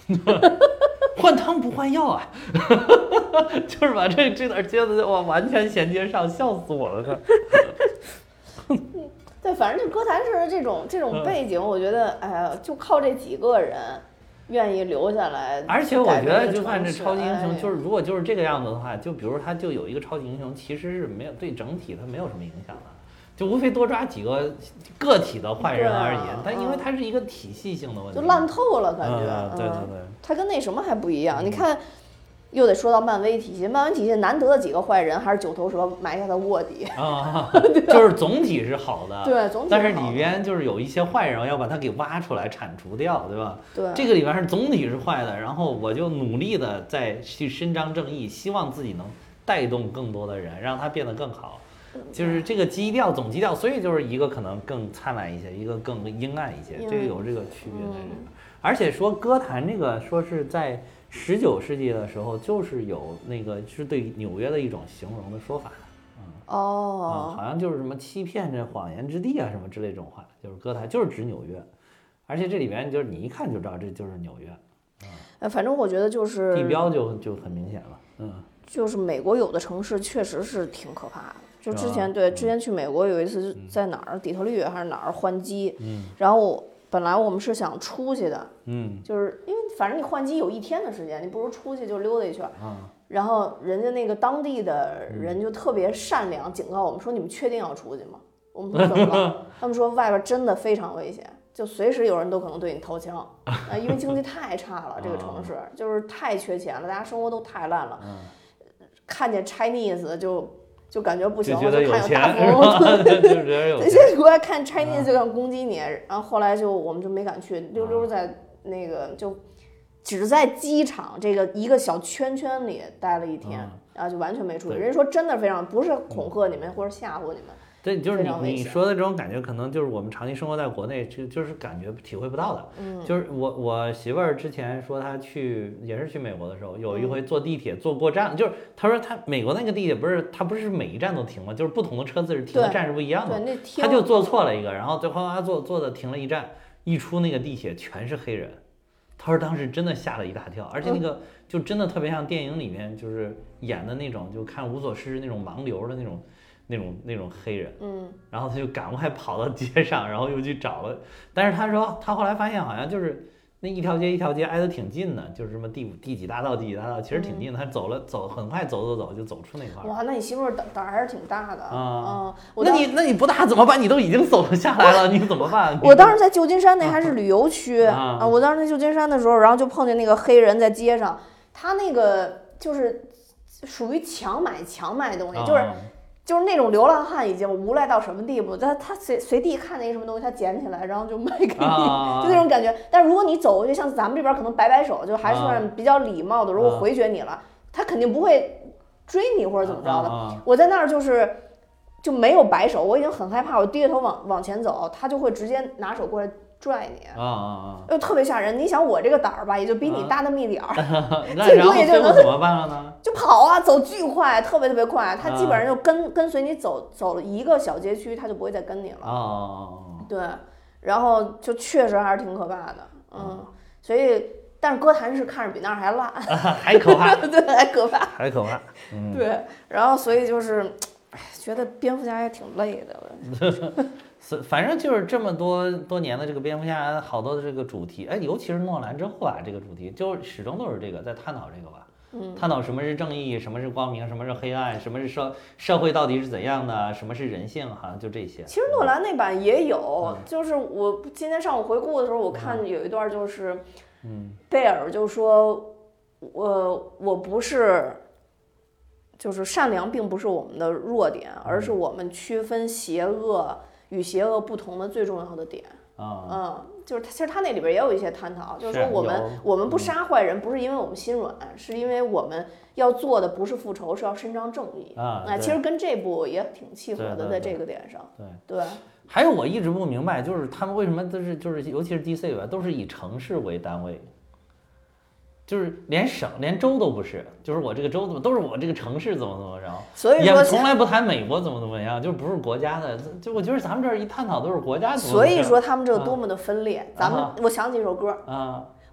换汤不换药啊，就是把这这段接的我完全衔接上，笑死我了。 对，反正就歌坛式的这种这种背景，我觉得，哎呀，就靠这几个人愿意留下来。 而且我觉得，就算这超级英雄，就是如果就是这个样子的话，就比如他就有一个超级英雄，其实是没有对整体他没有什么影响的。就无非多抓几个个体的坏人而已，但、啊、因为它是一个体系性的问题， 就烂透了感觉。 嗯、对对对， 它跟那什么还不一样。嗯、你看，又得说到漫威体系，漫威体系难得的几个坏人还是九头蛇埋下的卧底啊，就是总体是好的， 对，总体。 但是里边就是有一些坏人要把它给挖出来铲除掉，对吧？ 对， 这个里边是总体是坏的，然后我就努力的在去伸张正义，希望自己能带动更多的人，让它变得更好。就是这个基调总基调，所以就是一个可能更灿烂一些，一个更阴暗一些，这个有这个区别在这个。而且说歌坛这个说是在十九世纪的时候，就是有那个是对纽约的一种形容的说法，嗯哦、 嗯，好像就是什么欺骗这谎言之地啊什么之类这种话，就是歌坛就是指纽约，而且这里面就是你一看就知道这就是纽约， 嗯，反正我觉得就是地标就就很明显了，嗯， 就是美国有的城市确实是挺可怕的。就之前对，之前去美国有一次在哪儿，底特律还是哪儿换机， 嗯， 然后本来我们是想出去的， 嗯， 就是因为反正你换机有一天的时间，你不如出去就溜达一圈， 嗯， 然后人家那个当地的人就特别善良，警告我们说你们确定要出去吗？我们说怎么了？他们说外边真的非常危险，就随时有人都可能对你掏枪啊，因为经济太差了，这个城市就是太缺钱了，大家生活都太烂了，看见 Chinese 就。就感觉不行， 就觉得有钱， 那些国外看 Chinese 就想攻击你，然后后来就我们就没敢去，溜溜在那个就只在机场这个一个小圈圈里待了一天，然后就完全没出去。人家说真的非常不是恐吓你们或者吓唬你们。 对，就是你你说的这种感觉，可能就是我们长期生活在国内，就就是感觉体会不到的。 嗯， 就是我我媳妇儿之前说她去也是去美国的时候，有一回坐地铁坐过站，就是她说她美国那个地铁不是她不是每一站都停吗？就是不同的车子是停的站是不一样的。 对， 她就坐错了一个，然后最后她坐坐的停了一站，一出那个地铁全是黑人。她说当时真的吓了一大跳，而且那个就真的特别像电影里面就是演的那种，就看无所事事那种盲流的那种。那种那种黑人， 嗯， 然后他就赶快跑到街上，然后又去找了。但是他说他后来发现好像就是那一条街一条街挨得挺近的，就是什么第五第几大道第几大道，其实挺近的。他走了走，很快走走走就走出那块。 哇，那你媳妇儿胆胆还是挺大的啊！嗯，那你那你不大怎么办？你都已经走下来了，你怎么办？ 我当时在旧金山那还是旅游区啊，我当时在旧金山的时候，然后就碰见那个黑人在街上，他那个就是属于强买强卖东西，就是。就是那种流浪汉已经无赖到什么地步，他他随随地看见一个什么东西，他捡起来然后就卖给你， 啊、 就那种感觉。但是如果你走过去，像咱们这边可能摆摆手，就还算比较礼貌的。如果回绝你了，他肯定不会追你或者怎么着的。 啊、 我在那儿就是就没有摆手，我已经很害怕，我低着头往往前走，他就会直接拿手过来拽你， 啊啊啊！ 又特别吓人。你想我这个胆儿吧，也就比你大那么一点儿， 最多也就能怎么办了呢？ 就跑啊，走巨快，特别特别快。他基本上就跟跟随你走走了一个小街区，他就不会再跟你了。 哦， 对，然后就确实还是挺可怕的，嗯，所以但是歌坛是看着比那儿还烂， 还可怕， 对，还可怕， 还可怕，嗯， 对，然后所以就是，哎，觉得蝙蝠侠也挺累的。 反正就是这么多多年的这个蝙蝠侠，好多的这个主题，哎，尤其是诺兰之后啊，这个主题就始终都是这个在探讨这个吧， 嗯， 探讨什么是正义，什么是光明，什么是黑暗，什么是社社会到底是怎样的，什么是人性，好像就这些。 其实诺兰那版也有，嗯、就是我今天上午回顾的时候，我看有一段就是， 嗯， 贝尔就说，我我不是。就是善良并不是我们的弱点，而是我们区分邪恶与邪恶不同的最重要的点。 啊， 嗯，就是其实他那里边也有一些探讨，就是说我们我们不杀坏人，不是因为我们心软，是因为我们要做的不是复仇，是要伸张正义。 啊， 那其实跟这部也挺契合的，在这个点上。 对对。 还有我一直不明白，就是他们为什么都是就是尤其是 D C 吧，都是以城市为单位。就是连省连州都不是，就是我这个州怎么都是我这个城市怎么怎么着， 所以说也从来不谈美国怎么怎么样，就不是国家的，就我觉得咱们这儿一探讨都是国家怎么怎么样。 所以说他们这个多么的分裂， 啊、 咱们我想起一首歌啊，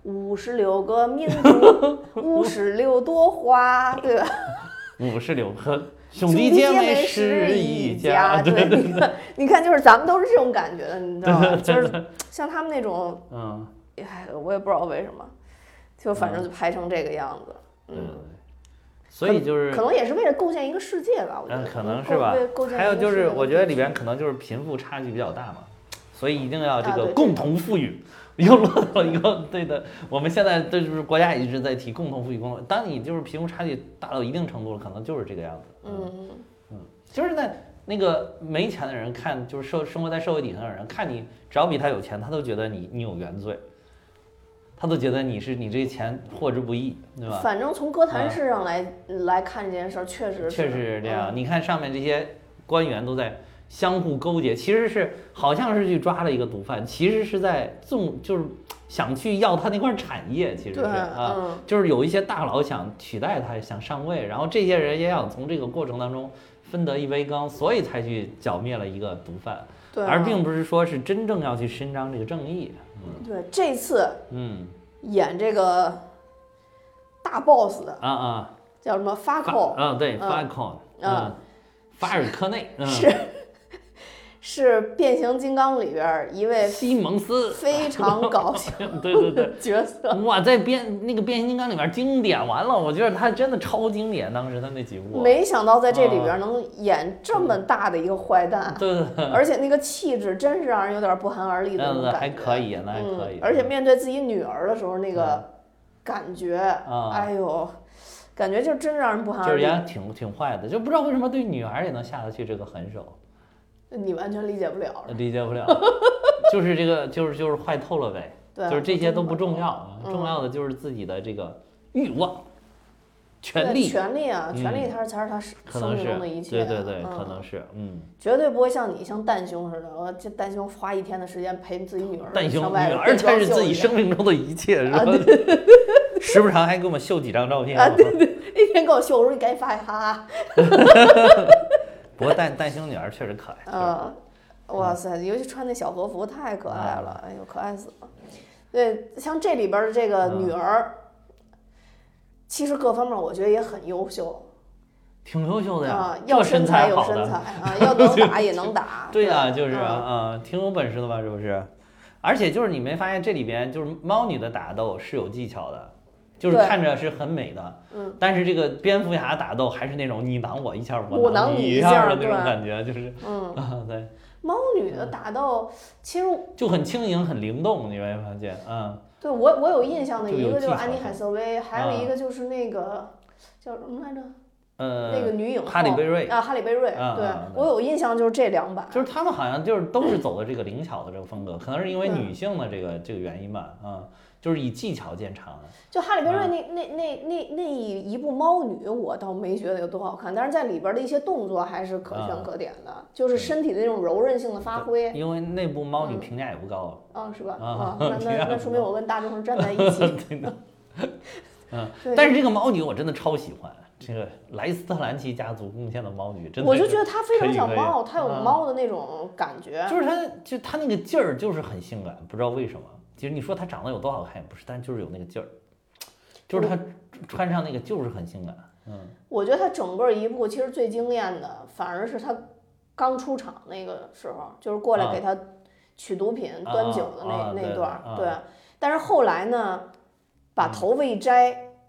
五十六个民族，五十六朵花，对吧？ 五十六颗兄弟姐妹是一家， 对对对对。你看，就是咱们都是这种感觉的，你知道吗？就是像他们那种， 嗯， 哎，我也不知道为什么，就反正就拍成这个样子，嗯。 所以就是可能也是为了构建一个世界吧，我觉得。 嗯，可能是吧。还有就是，我觉得里边可能就是贫富差距比较大嘛，所以一定要这个共同富裕。又落到一个对的，我们现在这就是国家一直在提共同富裕，共同。当你就是贫富差距大到一定程度了，可能就是这个样子。 嗯嗯，就是在那个没钱的人看，就是生生活在社会底层的人看你，只要比他有钱，他都觉得你你有原罪，他都觉得你是你这钱获之不易，对吧？ 反正从歌坛市上来、嗯、来看这件事儿，确实确实是这样。 嗯、 你看上面这些官员都在相互勾结，其实是好像是去抓了一个毒贩，其实是在纵就是想去要他那块产业，其实是啊、 嗯， 就是有一些大佬想取代他，想上位，然后这些人也想从这个过程当中分得一杯羹，所以才去剿灭了一个毒贩， 对、啊， 而并不是说是真正要去伸张这个正义。 嗯，对，这次嗯演这个大 boss 的啊啊叫什么法寇啊，对，法寇，嗯，法尔科内、嗯、 是。是变形金刚里边一位西蒙斯非常搞笑对对对角色， 哇，在变那个变形金刚里面经典完了，我觉得他真的超经典，当时他那几部， 没想到在这里边能演这么大的一个坏蛋， 对对对， 而且那个气质真是让人有点不寒而栗的那种感觉， 还可以，那还可以、 嗯，而且面对自己女儿的时候那个感觉， 嗯、 哎呦，感觉就真让人不寒而栗， 就是也挺挺坏的，就不知道为什么对女孩也能下得去这个狠手。 你完全理解不了， 理解不了，就是这个，就是就是坏透了呗。 对， 就是这些都不重要， 嗯、 重要的就是自己的这个欲望、权利、 权利啊， 嗯、 权利才是才是他生命中的一切、 啊。对对对， 嗯、 可能是，嗯， 绝对不会像你像蛋兄似的，我这蛋兄花一天的时间陪自己女儿， 蛋兄女儿才是自己生命中的一切，是吧？ 啊、对对对时不常还给我们秀几张照片啊，对对，一天给我秀，我说你赶紧发一哈。 不过蛋蛋兄女儿确实可爱。 嗯。哇塞，尤其穿那小和服太可爱了，哎呦，可爱死了。对，像这里边的这个女儿，其实各方面我觉得也很优秀， 挺优秀的呀， 啊，要身材有身材啊，要能打也能打。 对呀，就是啊，挺有本事的吧，是不是？而且就是你没发现这里边就是猫女的打斗是有技巧的，就是看着是很美的， 嗯， 但是这个蝙蝠侠打斗还是那种你挡我一下， 我挡你一下的那种感觉，就是嗯啊，对。 猫女的打斗其实就很轻盈很灵动，你会发现，嗯， 对我我有印象的一个就是安妮海瑟薇，还有一个嗯就是那个叫什么来着？ 呃， 那个女影哈利贝瑞啊，哈利贝瑞，对我有印象就是这两版， 就是他们好像就是都是走的这个灵巧的这个风格，可能是因为女性的这个这个原因吧，啊，就是以技巧见长。 就哈利贝瑞那那那那那一部猫女，我倒没觉得有多好看，但是在里边的一些动作还是可圈可点的，就是身体的那种柔韧性的发挥。 因为那部猫女评价也不高啊，是吧？啊，那那那说明我跟大众是站在一起。 嗯，但是这个猫女我真的超喜欢。这个莱斯特兰奇家族贡献的猫女，真的， 我就觉得她非常像猫，她有猫的那种感觉， 就是她，就她那个劲儿就是很性感，不知道为什么。其实你说她长得有多好看也不是，但就是有那个劲儿，就是她穿上那个就是很性感。嗯， 我觉得她整个一部其实最惊艳的，反而是她刚出场那个时候，就是过来给她取毒品、 啊、 端酒的那、 啊、 那段， 对、啊。 对。但是后来呢，把头发一摘，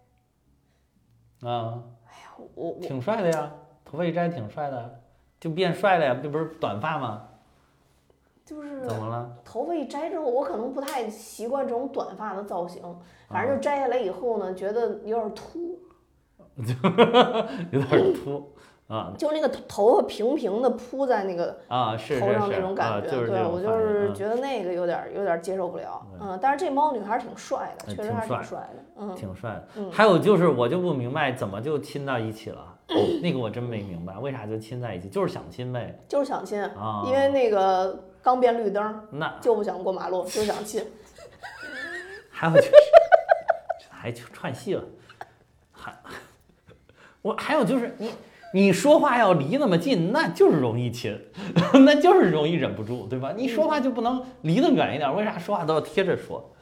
啊。 我挺帅的呀，头发一摘挺帅的，就变帅了呀，这不是短发吗？ 就是怎么了？ 头发一摘之后，我可能不太习惯这种短发的造型，反正就摘下来以后呢，觉得有点秃， 有点秃啊， 就那个头发平平的铺在那个啊是头上那种感觉， 啊就是、 对我就是觉得那个有点有点接受不了，嗯，但是这猫女还是挺帅的，确实还是挺帅的，嗯， 挺帅的。 嗯， 还有就是我就不明白怎么就亲到一起了，那个我真没明白为啥就亲在一起，就是想亲呗， 就是想亲啊， 因为那个刚变绿灯， 那就不想过马路，就想亲。 还有就是还串戏了，还我还有就是你。你说话要离那么近，那就是容易亲，那就是容易忍不住，对吧？你说话就不能离得远一点，为啥说话都要贴着说？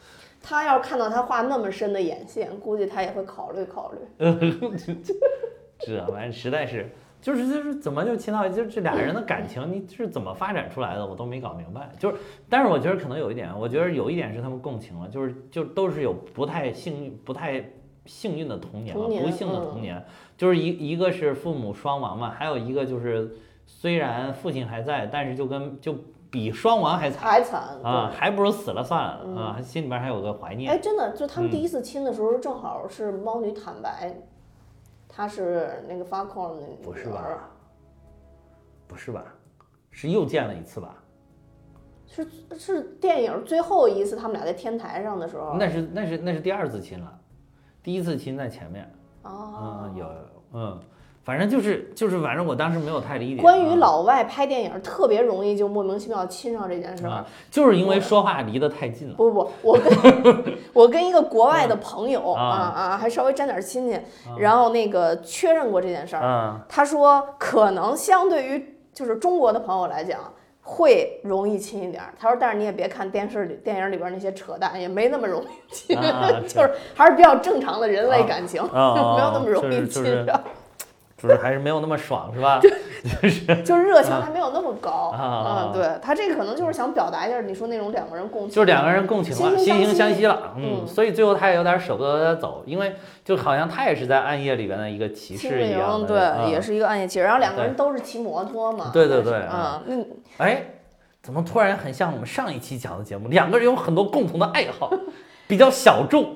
他要是看到他画那么深的眼线，估计他也会考虑考虑。 这玩意实在是，就是就是怎么就秦导，就这俩人的感情，你是怎么发展出来的，我都没搞明白。就是，但是我觉得可能有一点，我觉得有一点是他们共情了，就是就都是有不太幸运、不太幸运的童年嘛，不幸的童年，嗯、就是一一个是父母双亡嘛，还有一个就是虽然父亲还在，但是就跟就。比双亡还惨， 还惨啊，还不如死了算了、嗯、啊，心里边还有个怀念。 哎，真的，就他们第一次亲的时候，正好是猫女坦白，她是那个发控的女儿。 不是吧？不是吧？是又见了一次吧？ 是是电影最后一次他们俩在天台上的时候。 那是那是那是第二次亲了，第一次亲在前面。 哦， 嗯，有嗯。反正就是就是，反正我当时没有太理解。 关于老外拍电影特别容易就莫名其妙亲上这件事儿、啊， 就是因为说话离得太近了。 不不，我跟我跟一个国外的朋友、嗯、啊啊，还稍微沾点亲戚，嗯、然后那个确认过这件事儿、 嗯。 他说可能相对于就是中国的朋友来讲会容易亲一点。他说，但是你也别看电视里电影里边那些扯淡，也没那么容易亲，啊、就是还是比较正常的人类感情，啊、没有那么容易亲上。 就是就是还是没有那么爽，是吧？就是就是热情还没有那么高啊、 嗯，对他这个可能就是想表达一下你说那种两个人共情， 就是两个人共情了，惺惺相惜了， 嗯， 嗯，所以最后他也有点舍不得他走，因为就好像他也是在暗夜里边的一个骑士一样的， 对、 嗯， 也是一个暗夜骑士，然后两个人都是骑摩托嘛， 对对对， 啊， 嗯，哎，怎么突然很像我们上一期讲的节目，两个人有很多共同的爱好，比较小众，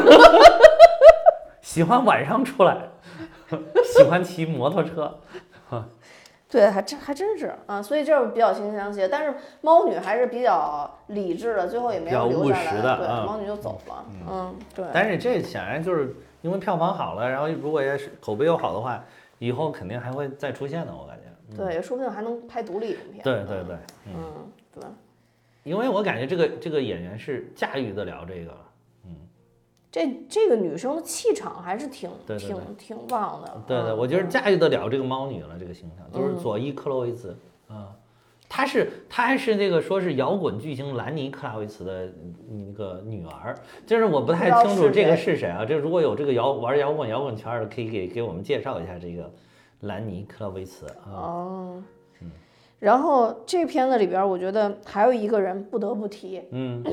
喜欢晚上出来。喜欢骑摩托车， 对，还真还真是啊，所以这是比较惺惺相惜。但是猫女还是比较理智的，最后也没有留下来， 的对、 嗯， 猫女就走了，嗯，嗯对。 但是这显然就是因为票房好了，然后如果也是口碑又好的话，以后肯定还会再出现的，我感觉。 嗯、对，也说不定还能拍独立影片。 对对对， 嗯，嗯对。 因为我感觉这个这个演员是驾驭得了这个。 这这个女生的气场还是挺对对对挺挺棒的， 对对， 嗯、 我觉得驾驭得了这个猫女了，这个形象就是佐伊·克洛维茨，嗯，她是她还是那个说是摇滚巨星兰尼·克拉维茨的那个女儿，就是我不太清楚这个是谁啊？这如果有这个摇玩摇滚摇滚圈的，可以给给我们介绍一下这个兰尼·克拉维茨啊。 哦，嗯，然后这片子里边，我觉得还有一个人不得不提， 嗯。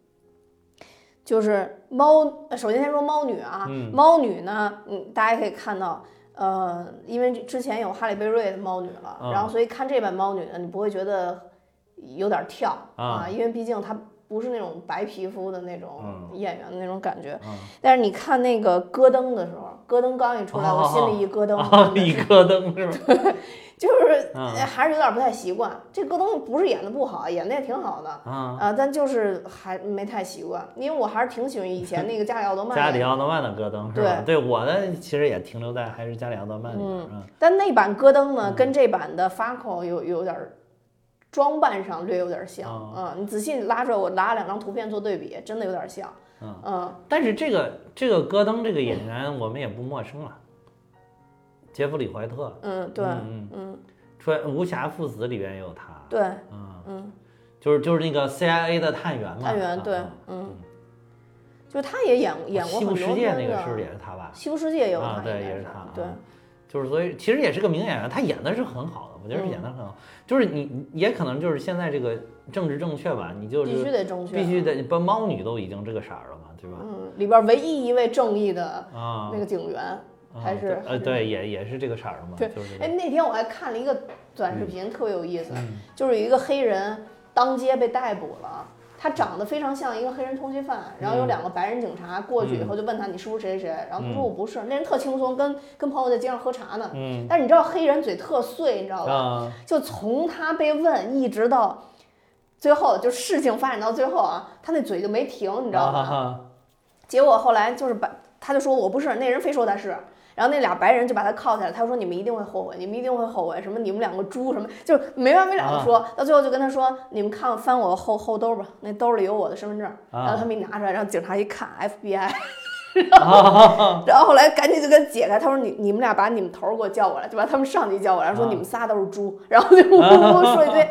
就是猫，首先先说猫女啊， 嗯、 猫女呢，嗯，大家可以看到，呃，因为之前有哈利贝瑞的猫女了， 嗯、 然后所以看这版猫女呢，你不会觉得有点跳啊，因为毕竟她不是那种白皮肤的那种演员的那种感觉。 嗯、 但是你看那个戈登的时候，戈登刚一出来， 哦、 我心里一咯噔， 哦、一咯噔是吧？ 对。就是还是有点不太习惯， 嗯、 这戈登不是演的不好，演的也挺好的啊、呃，但就是还没太习惯，因为我还是挺喜欢以前那个加里奥德曼加里奥德曼的戈登是吧？ 对， 对我的其实也停留在还是加里奥德曼里边、 嗯，但那版戈登呢， 嗯、 跟这版的法寇有有点装扮上略有点像啊、 嗯嗯，你仔细拉出来，我拉两张图片做对比，真的有点像， 嗯嗯， 但是这个这个戈登这个演员我们也不陌生了，杰弗里·怀特， 嗯，对， 嗯嗯。 出《无暇父子》里边也有他， 对， 嗯嗯， 就是就是那个 C I A 的探员嘛， 探员对， 嗯， 嗯，就他也演演过很多西部世界那个是不是也是他吧？ 西部世界也有他， 啊，对，也是他， 对， 就是所以其实也是个名演员，他演的是很好的，我觉得是演的很好，就是你也可能就是现在这个政治正确吧，你就是必须得正确， 必须得，不猫女都已经这个色儿了嘛，对吧？ 嗯，里边唯一一位正义的啊那个警员。还是、 嗯、呃对，也也是这个色儿嘛。 对， 就是哎，那天我还看了一个短视频， 嗯、 特别有意思， 嗯、 就是有一个黑人当街被逮捕了，他长得非常像一个黑人通缉犯，然后有两个白人警察过去以后就问他你是不是谁谁谁，然后他说我不是，那人特轻松，跟跟朋友在街上喝茶呢。 嗯， 但是你知道黑人嘴特碎，你知道吧？ 啊、 就从他被问一直到最后，就事情发展到最后啊，他那嘴就没停，你知道吗？ 啊、 结果后来就是把他就说我不是，那人非说他是。然后那俩白人就把他铐起来，他说你们一定会后悔，你们一定会后悔，什么你们两个猪什么，就是没完没了的说，啊、到最后就跟他说，你们看翻我后后兜吧，那兜里有我的身份证。啊、然后他们一拿出来，然后警察一看 F B I， 然后、啊、然后后来赶紧就给解开，他说你你们俩把你们头给我叫过来，就把他们上级叫过来，说你们仨都是猪，然后就呜呜说一堆。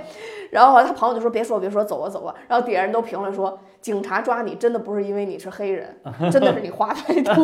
然后他朋友就说别说别说，走吧走吧。然后底下人都评论说，警察抓你真的不是因为你是黑人，真的是你话太多。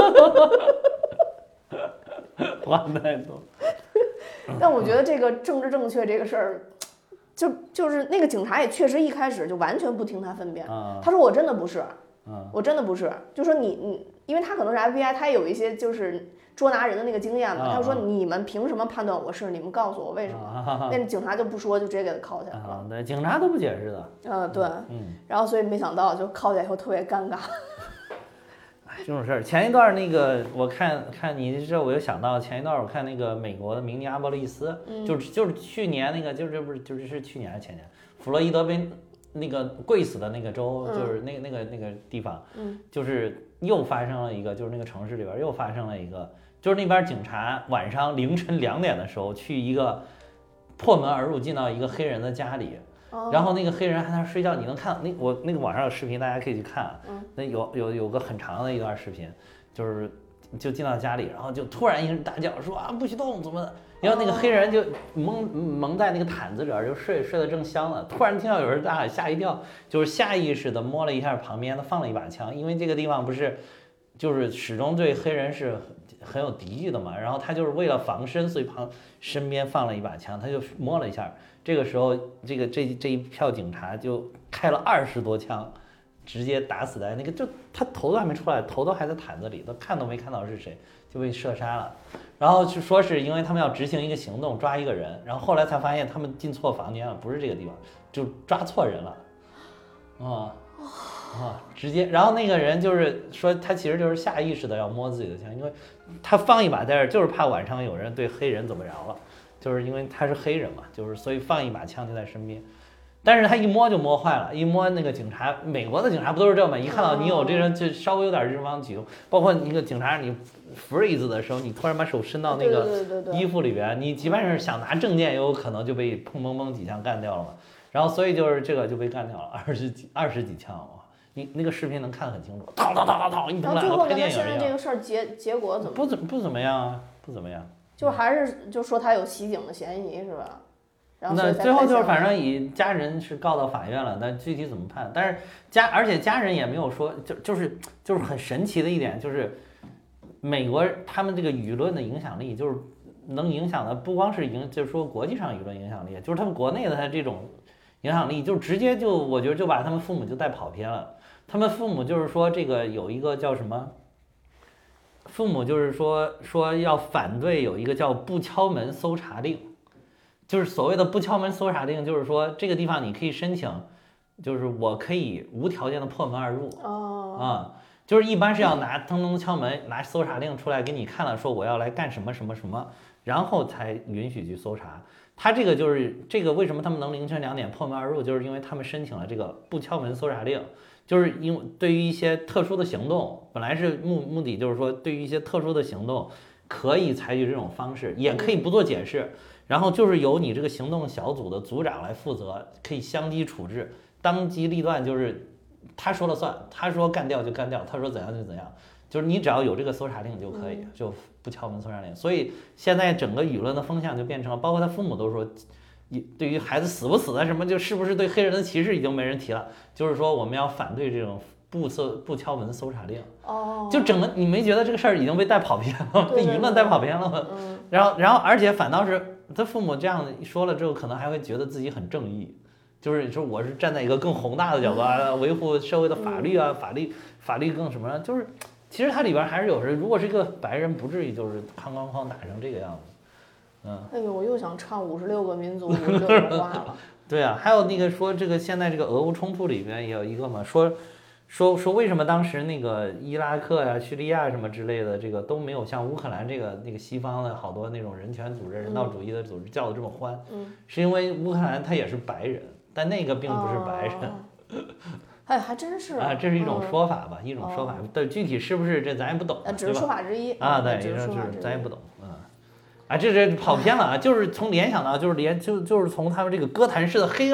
话太多。 但我觉得这个政治正确这个事儿，就就是那个警察也确实一开始就完全不听他分辨， 嗯、 他说我真的不是， 嗯、 我真的不是，就说你你，因为他可能是 F B I， 他也有一些就是捉拿人的那个经验嘛， 嗯、 他就说你们凭什么判断我是？你们告诉我为什么？嗯、那警察就不说，就直接给他铐起来了。 啊、对，警察都不解释的。 嗯，对， 嗯， 然后所以没想到就铐起来以后特别尴尬。 这种事儿，前一段那个我看看你这，我又想到前一段我看那个美国的明尼阿波利斯， 嗯、 就是就是去年那个就是不是就是是去年还是前年，弗洛伊德被那个跪死的那个州， 嗯、 就是那个那个那个地方， 嗯， 就是又发生了一个，就是那个城市里边又发生了一个，就是那边警察晚上凌晨两点的时候去一个破门而入进到一个黑人的家里。然后那个黑人还在那睡觉，你能看那我那个网上有视频，大家可以去看。 嗯， 那有有有个很长的一段视频，就是就进到家里，然后就突然一声大叫说啊不许动怎么的，然后那个黑人就蒙蒙在那个毯子里边就睡睡得正香了，突然听到有人大喊，吓一跳，就是下意识的摸了一下旁边，他放了一把枪，因为这个地方不是就是始终对黑人是很有敌意的嘛，然后他就是为了防身，所以旁身边放了一把枪，他就摸了一下。这个时候，这个这这一票警察就开了二十多枪，直接打死在那个，就他头都还没出来，头都还在毯子里，都看都没看到是谁，就被射杀了。然后就说是因为他们要执行一个行动，抓一个人，然后后来才发现他们进错房间了，不是这个地方，就抓错人了。啊、嗯、啊，直接，然后那个人就是说他其实就是下意识的要摸自己的枪，因为他放一把在这儿，就是怕晚上有人对黑人怎么着了。就是因为他是黑人嘛，就是所以放一把枪就在身边，但是他一摸就摸坏了，一摸那个警察，美国的警察不都是这么，一看到你有这人就稍微有点这方举动，包括一个警察你 freeze 的时候，你突然把手伸到那个衣服里边，你即便是想拿证件，也有可能就被砰砰砰几枪干掉了嘛。然后所以就是这个就被干掉了，二十几二十几枪哇！你那个视频能看得很清楚，掏掏掏掏掏，一通来了，拍电影一样。 现在这个事儿结结果怎么？ 不怎不怎么样啊，不怎么样。 就还是就说他有袭警的嫌疑是吧？然后那最后就是反正以家人是告到法院了，但具体怎么判？但是家而且家人也没有说，就就是就是很神奇的一点就是，美国他们这个舆论的影响力就是能影响的不光是影，就是说国际上舆论影响力，就是他们国内的他这种影响力，就直接就我觉得就把他们父母就带跑偏了。他们父母就是说这个有一个叫什么？父母就是说说要反对有一个叫不敲门搜查令，就是所谓的不敲门搜查令，就是说这个地方你可以申请，就是我可以无条件的破门而入哦啊、嗯，就是一般是要拿腾腾敲门，拿搜查令出来给你看了，说我要来干什么什么什么，然后才允许去搜查。他这个就是这个为什么他们能凌晨两点破门而入，就是因为他们申请了这个不敲门搜查令。就是因为对于一些特殊的行动，本来是目目的就是说，对于一些特殊的行动，可以采取这种方式，也可以不做解释，然后就是由你这个行动小组的组长来负责，可以相机处置，当机立断，就是他说了算，他说干掉就干掉，他说怎样就怎样，就是你只要有这个搜查令就可以，就不敲门搜查令。所以现在整个舆论的风向就变成了，包括他父母都说。对于孩子死不死啊什么，就是不是对黑人的歧视已经没人提了，就是说我们要反对这种不搜不敲门搜查令。 哦， 就整个你没觉得这个事儿已经被带跑偏了，被舆论带跑偏了吗？ 嗯， 然后然后而且反倒是他父母这样说了之后，可能还会觉得自己很正义，就是说我是站在一个更宏大的角度啊，维护社会的法律啊，法律法律更什么，就是其实它里边还是有时，如果是一个白人，不至于就是哐哐哐打成这个样子。嗯， 哎呦，我又想唱五十六个民族五十六种话了。 对啊，还有那个说这个现在这个俄乌冲突里面也有一个嘛，说说说为什么当时那个伊拉克呀、叙利亚什么之类的，这个都没有像乌克兰这个那个西方的好多那种人权组织、人道主义的组织叫的这么欢， 嗯， 是因为乌克兰它也是白人，但那个并不是白人。 哦哎，还真是啊，这是一种说法吧，嗯、一种说法，但具体是不是这咱也不懂， 呃，只是说法之一啊，对， 只是说法之一， 咱也不懂，嗯。啊，这这跑偏了啊！就是从联想到，就是联就就是从他们这个哥谭市的黑暗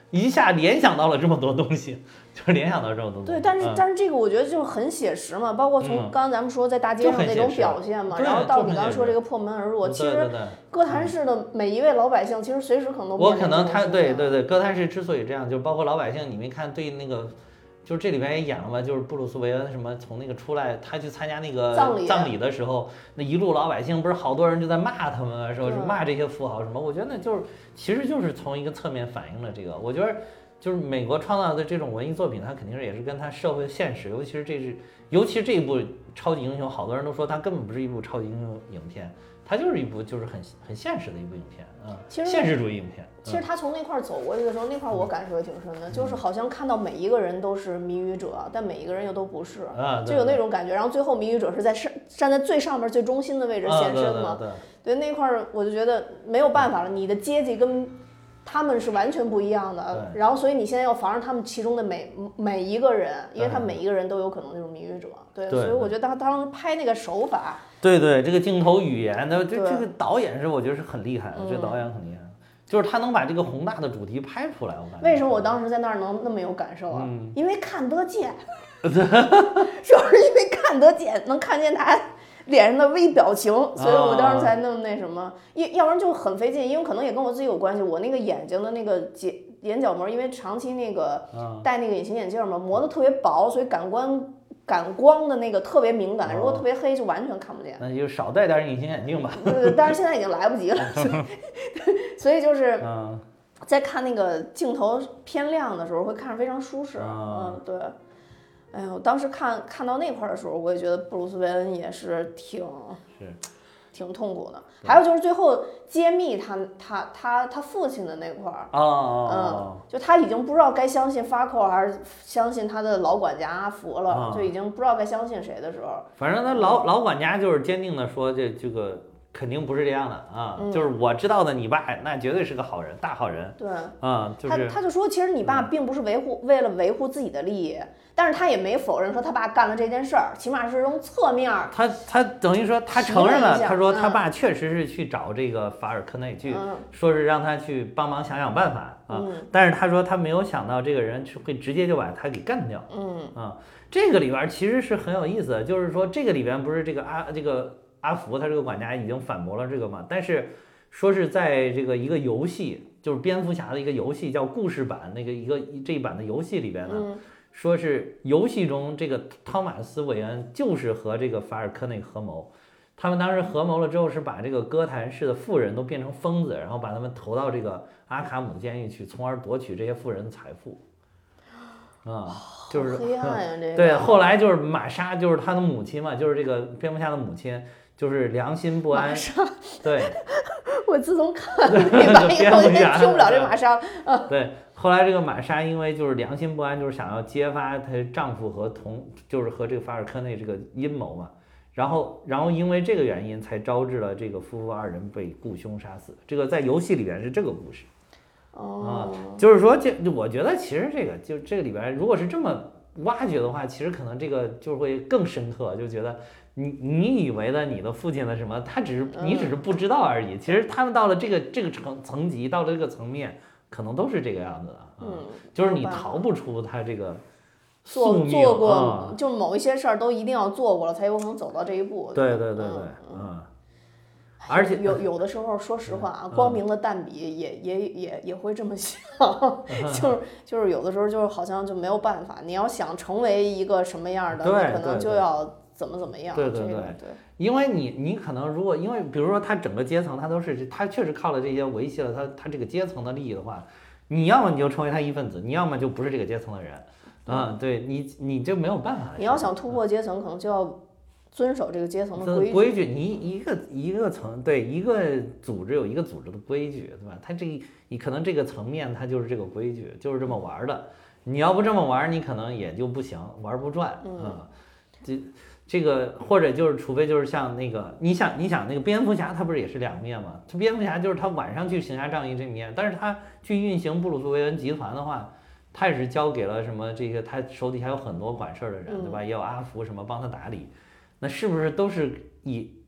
一下联想到了这么多东西，就是联想到这么多东西。 对，但是、 嗯、 但是这个我觉得就很写实嘛，包括从刚刚咱们说在大街上那种表现嘛， 嗯、 然后到你刚刚说这个破门而入，其实哥谭市的每一位老百姓其实随时可能都我可能他对对对，哥谭市之所以这样，就包括老百姓，你没看对那个。就是这里边也演了嘛，就是布鲁斯韦恩什么从那个出来，他去参加那个葬礼葬礼的时候，那一路老百姓不是好多人就在骂他们啊，说是骂这些富豪什么。我觉得那就是其实就是从一个侧面反映了这个。我觉得就是美国创造的这种文艺作品，它肯定是也是跟它社会现实，尤其是这是尤其是这一部超级英雄，好多人都说它根本不是一部超级英雄影片，它就是一部就是很很现实的一部影片啊， 其实现实主义影片。 其实他从那块走过去的时候，那块我感受也挺深的，就是好像看到每一个人都是谜语者，但每一个人又都不是， 啊、 就有那种感觉。然后最后谜语者是在上站在最上面最中心的位置现身嘛， 啊、对, 对, 对, 对那块我就觉得没有办法了，你的阶级跟他们是完全不一样的，然后所以你现在要防着他们其中的每每一个人，因为他每一个人都有可能那种谜语者，对， 对所以我觉得他当时拍那个手法， 对对，这个镜头语言，这这个导演是我觉得是很厉害的，这导演很厉害。就是他能把这个宏大的主题拍出来，我感觉。 为什么我当时在那儿能那么有感受啊？ 嗯、 因为看得见，是不是因为看得见，能看见他脸上的微表情，所以我当时才那么那什么，要要不然就很费劲，因为可能也跟我自己有关系，我那个眼睛的那个结眼角膜，因为长期那个戴那个隐形眼镜嘛，磨得特别薄，所以感官。感光的那个特别敏感，如果特别黑就完全看不见。 那就少戴点隐形眼镜吧。 对对，但是现在已经来不及了，所以所以就是在看那个镜头偏亮的时候，会看着非常舒适。嗯，对。哎呦，当时看看到那块的时候，我也觉得布鲁斯韦恩也是挺是。 挺痛苦的，还有就是最后揭秘他他他他父亲的那块儿啊， 嗯，就他已经不知道该相信法寇还是相信他的老管家阿福了， 啊、 就已经不知道该相信谁的时候。 反正他老老管家就是坚定的说，这这个肯定不是这样的啊， 嗯、 就是我知道的，你爸那绝对是个好人，大好人。 对， 啊，就是他他就说，其实你爸并不是维护、嗯、为了维护自己的利益。但是他也没否认说他爸干了这件事儿，起码是从侧面。 他他等于说他承认了，他说他爸确实是去找这个法尔科内去， 嗯、 说是让他去帮忙想想办法啊。 嗯、 但是他说他没有想到这个人会直接就把他给干掉。 嗯啊，这个里边其实是很有意思的，就是说这个里边不是这个阿这个阿福他这个管家已经反驳了这个嘛，但是说是在这个一个游戏，就是蝙蝠侠的一个游戏叫故事版那个一个这一版的游戏里边呢。 嗯说是游戏中这个汤马斯·韦恩就是和这个法尔科内合谋，他们当时合谋了之后是把这个哥谭市的富人都变成疯子，然后把他们投到这个阿卡姆监狱去，从而夺取这些富人的财富。啊、嗯，就是黑暗呀、这个。 对，后来就是玛莎，就是他的母亲嘛，就是这个蝙蝠侠的母亲，就是良心不安。 玛莎。 对。 我自从看了那版以后，我就听不了这玛莎。嗯。 对。后来这个玛莎因为就是良心不安，就是想要揭发她丈夫和同就是和这个法尔科内这个阴谋嘛，然后然后因为这个原因才招致了这个夫妇二人被雇凶杀死。这个在游戏里边是这个故事。 哦、 啊，就是说这我觉得其实这个就这个里边如果是这么挖掘的话，其实可能这个就会更深刻，就觉得你你以为的你的父亲的什么，他只是你只是不知道而已，其实他们到了这个这个层层级，到了这个层面。可能都是这个样子的， 嗯， 就是你逃不出他这个做做过， 嗯、 就某一些事儿都一定要做过了，才有可能走到这一步。 对对对对， 嗯， 嗯而且有有的时候，说实话啊， 嗯、 光明的蛋比也也也也会这么想，就是就是有的时候就是好像就没有办法，你要想成为一个什么样的， 你可能就要怎么怎么样。 对对对、 这个、对， 因为你你可能如果因为比如说他整个阶层他都是他确实靠了这些维系了他他这个阶层的利益的话。你要么你就成为他一份子，你要么就不是这个阶层的人，啊、嗯，对你你就没有办法。 你要想突破阶层，可能就要遵守这个阶层的规矩。 规矩，你一个一个层，对一个组织有一个组织的规矩，对吧？它这你可能这个层面它就是这个规矩，就是这么玩的。你要不这么玩，你可能也就不行，玩不转， 嗯， 嗯这这个或者就是除非就是像那个，你想你想那个蝙蝠侠，他不是也是两面吗？他蝙蝠侠就是他晚上去行侠仗义这面，但是他去运行布鲁斯韦恩集团的话，他也是交给了什么这个他手底下有很多管事儿的人，对吧？也有阿福什么帮他打理，那是不是都是以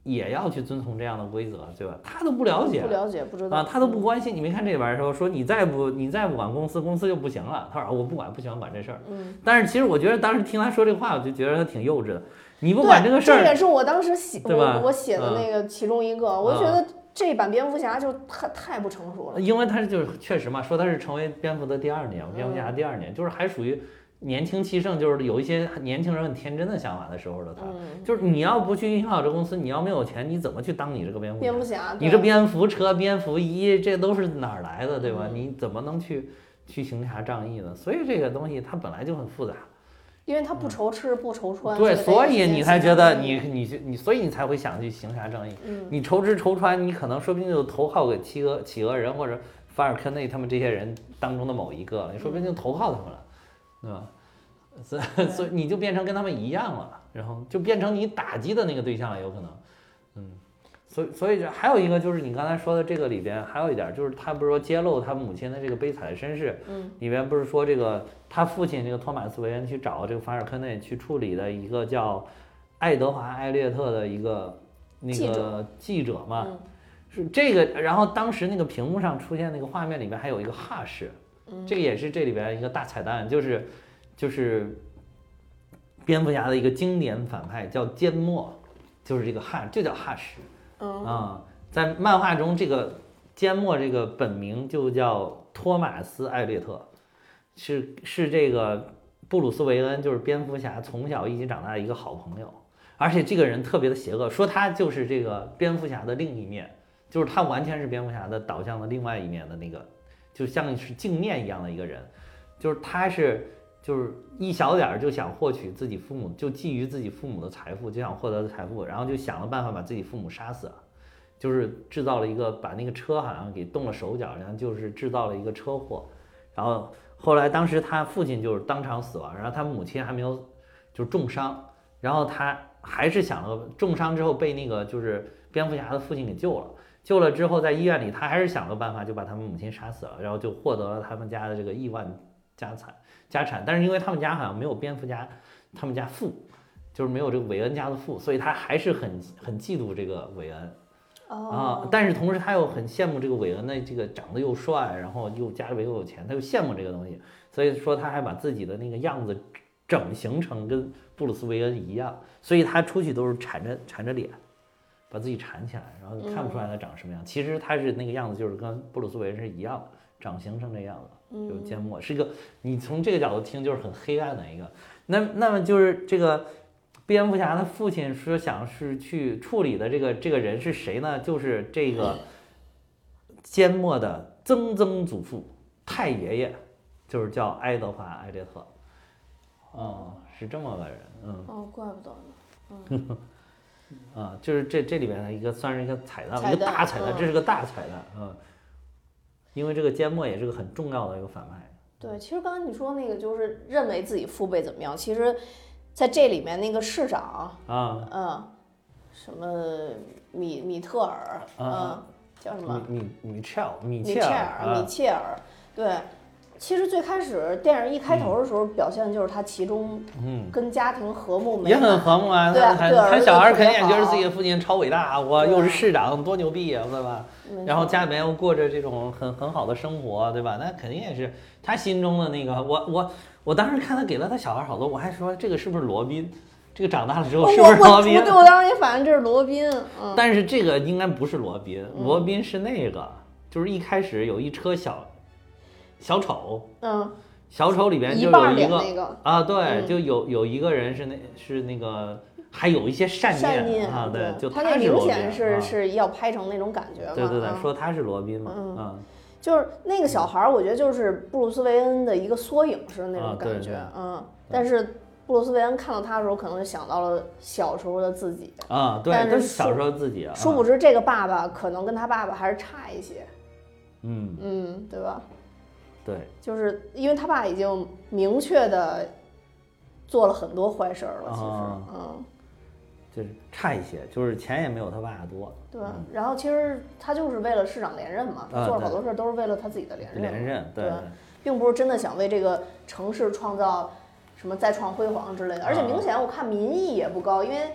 也要去遵从这样的规则，对吧？他都不了解， 不了解，不知道啊，他都不关心。你没看这里边说说你再不你再不管公司，公司就不行了。他说我不管，不喜欢管这事儿。 嗯， 但是其实我觉得当时听他说这话，我就觉得他挺幼稚的。你不管这个事儿， 这也是我当时写我我写的那个其中一个， 嗯、 我觉得这版蝙蝠侠就太太不成熟了。 因为他就是确实嘛，说他是成为蝙蝠的第二年，蝙蝠侠第二年，就是还属于。年轻气盛，就是有一些年轻人很天真的想法的时候的他， 嗯、 就是你要不去影响这公司，你要没有钱，你怎么去当你这个蝙蝠侠？ 蝙蝠侠， 你这蝙蝠车、蝙蝠衣，这都是哪儿来的，对吧？ 嗯、 你怎么能去去行侠仗义呢？所以这个东西它本来就很复杂， 因为他不愁吃、嗯、不愁穿， 对，所以你才觉得你你你，所以你才会想去行侠仗义。 嗯、 你愁吃愁穿，你可能说不定就投靠给企鹅企鹅人或者法尔科内他们这些人当中的某一个，你说不定就投靠他们了，对吧？所以，所以你就变成跟他们一样了，然后就变成你打击的那个对象了，有可能，嗯，所以，所以还有一个就是你刚才说的这个里边还有一点，就是他不是说揭露他母亲的这个悲惨的身世， 嗯， 里边不是说这个他父亲这个托马斯·韦恩去找这个法尔科内去处理的一个叫爱德华·艾略特的一个那个记者嘛， 嗯、 是这个，然后当时那个屏幕上出现那个画面里边还有一个哈士， 嗯， 这个也是这里边一个大彩蛋，就是。就是蝙蝠侠的一个经典反派叫缄默，就是这个哈，就叫哈什。 嗯啊，在漫画中这个缄默这个本名就叫托马斯·艾略特，是是这个布鲁斯·韦恩，就是蝙蝠侠从小一起长大的一个好朋友，而且这个人特别的邪恶，说他就是这个蝙蝠侠的另一面，就是他完全是蝙蝠侠的导向的另外一面的那个，就像是镜面一样的一个人，就是他是。就是一小点就想获取自己父母，就觊觎自己父母的财富，就想获得财富，然后就想了办法把自己父母杀死了，就是制造了一个把那个车好像给动了手脚，然后就是制造了一个车祸，然后后来当时他父亲就是当场死亡，然后他母亲还没有就是重伤，然后他还是想了重伤之后被那个就是蝙蝠侠的父亲给救了，救了之后在医院里他还是想了办法就把他们母亲杀死了，然后就获得了他们家的这个亿万家产。家产，但是因为他们家好像没有蝙蝠侠，他们家富，就是没有这个韦恩家的富，所以他还是很很嫉妒这个韦恩，啊，但是同时他又很羡慕这个韦恩的这个长得又帅，然后又家里又有钱，他又羡慕这个东西，所以说他还把自己的那个样子整形成跟布鲁斯韦恩一样，所以他出去都是缠着缠着脸，把自己缠起来，然后看不出来他长什么样，其实他是那个样子，就是跟布鲁斯韦恩是一样的，长形成这样的。就是缄默，是一个你从这个角度听就是很黑暗的一个。那那么就是这个蝙蝠侠的父亲说想是去处理的这个这个人是谁呢？就是这个缄默的曾曾祖父太爷爷，就是叫爱德华·艾略特。哦，是这么个人，嗯。 哦，怪不得呢。嗯。啊，就是这这里边的一个算是一个彩蛋， 彩蛋一个大彩蛋， 嗯、 这是个大彩蛋，嗯。因为这个缄默也是个很重要的一个反派。 对，其实刚才你说那个就是认为自己父辈怎么样，其实在这里面那个市长啊， 嗯，什么米米特尔，嗯，叫什么？ 米米米切尔，米切尔， 米切尔，对。其实最开始电影一开头的时候表现的就是他其中，嗯，跟家庭和睦美满， 也很和睦啊。 对他他小孩肯定也觉得自己的父亲超伟大，我又是市长，多牛逼啊，对吧？然后家里面又过着这种很很好的生活，对吧？那肯定也是他心中的那个。我我我当时看他给了他小孩好多，我还说这个是不是罗宾？这个长大了之后是不是罗宾？ 对，我当时也反应这是罗宾。嗯， 但是这个应该不是罗宾，罗宾是那个，就是一开始有一车小小丑， 嗯。 小丑里边就有一个、 那个、 啊，对， 嗯、 就有有一个人是那是那个，还有一些善念, 善念啊，对，就他那明显是、 啊、 是要拍成那种感觉嘛。 对对对， 嗯、 说他是罗宾嘛， 嗯， 嗯就是那个小孩，我觉得就是布鲁斯韦恩的一个缩影式的那种感觉， 啊、 嗯。但是布鲁斯韦恩看到他的时候，可能想到了小时候的自己啊，对， 但是小时候自己啊， 殊不知这个爸爸可能跟他爸爸还是差一些， 嗯嗯，对吧？ 对， 就是因为他爸已经明确的做了很多坏事了，其实， 啊、 嗯， 就是差一些，就是钱也没有他爸多。 对， 嗯、 然后其实他就是为了市长连任嘛，他做了好多事都是为了他自己的连任。 连任， 对， 对， 并不是真的想为这个城市创造什么再创辉煌之类的。而且明显我看民意也不高，因为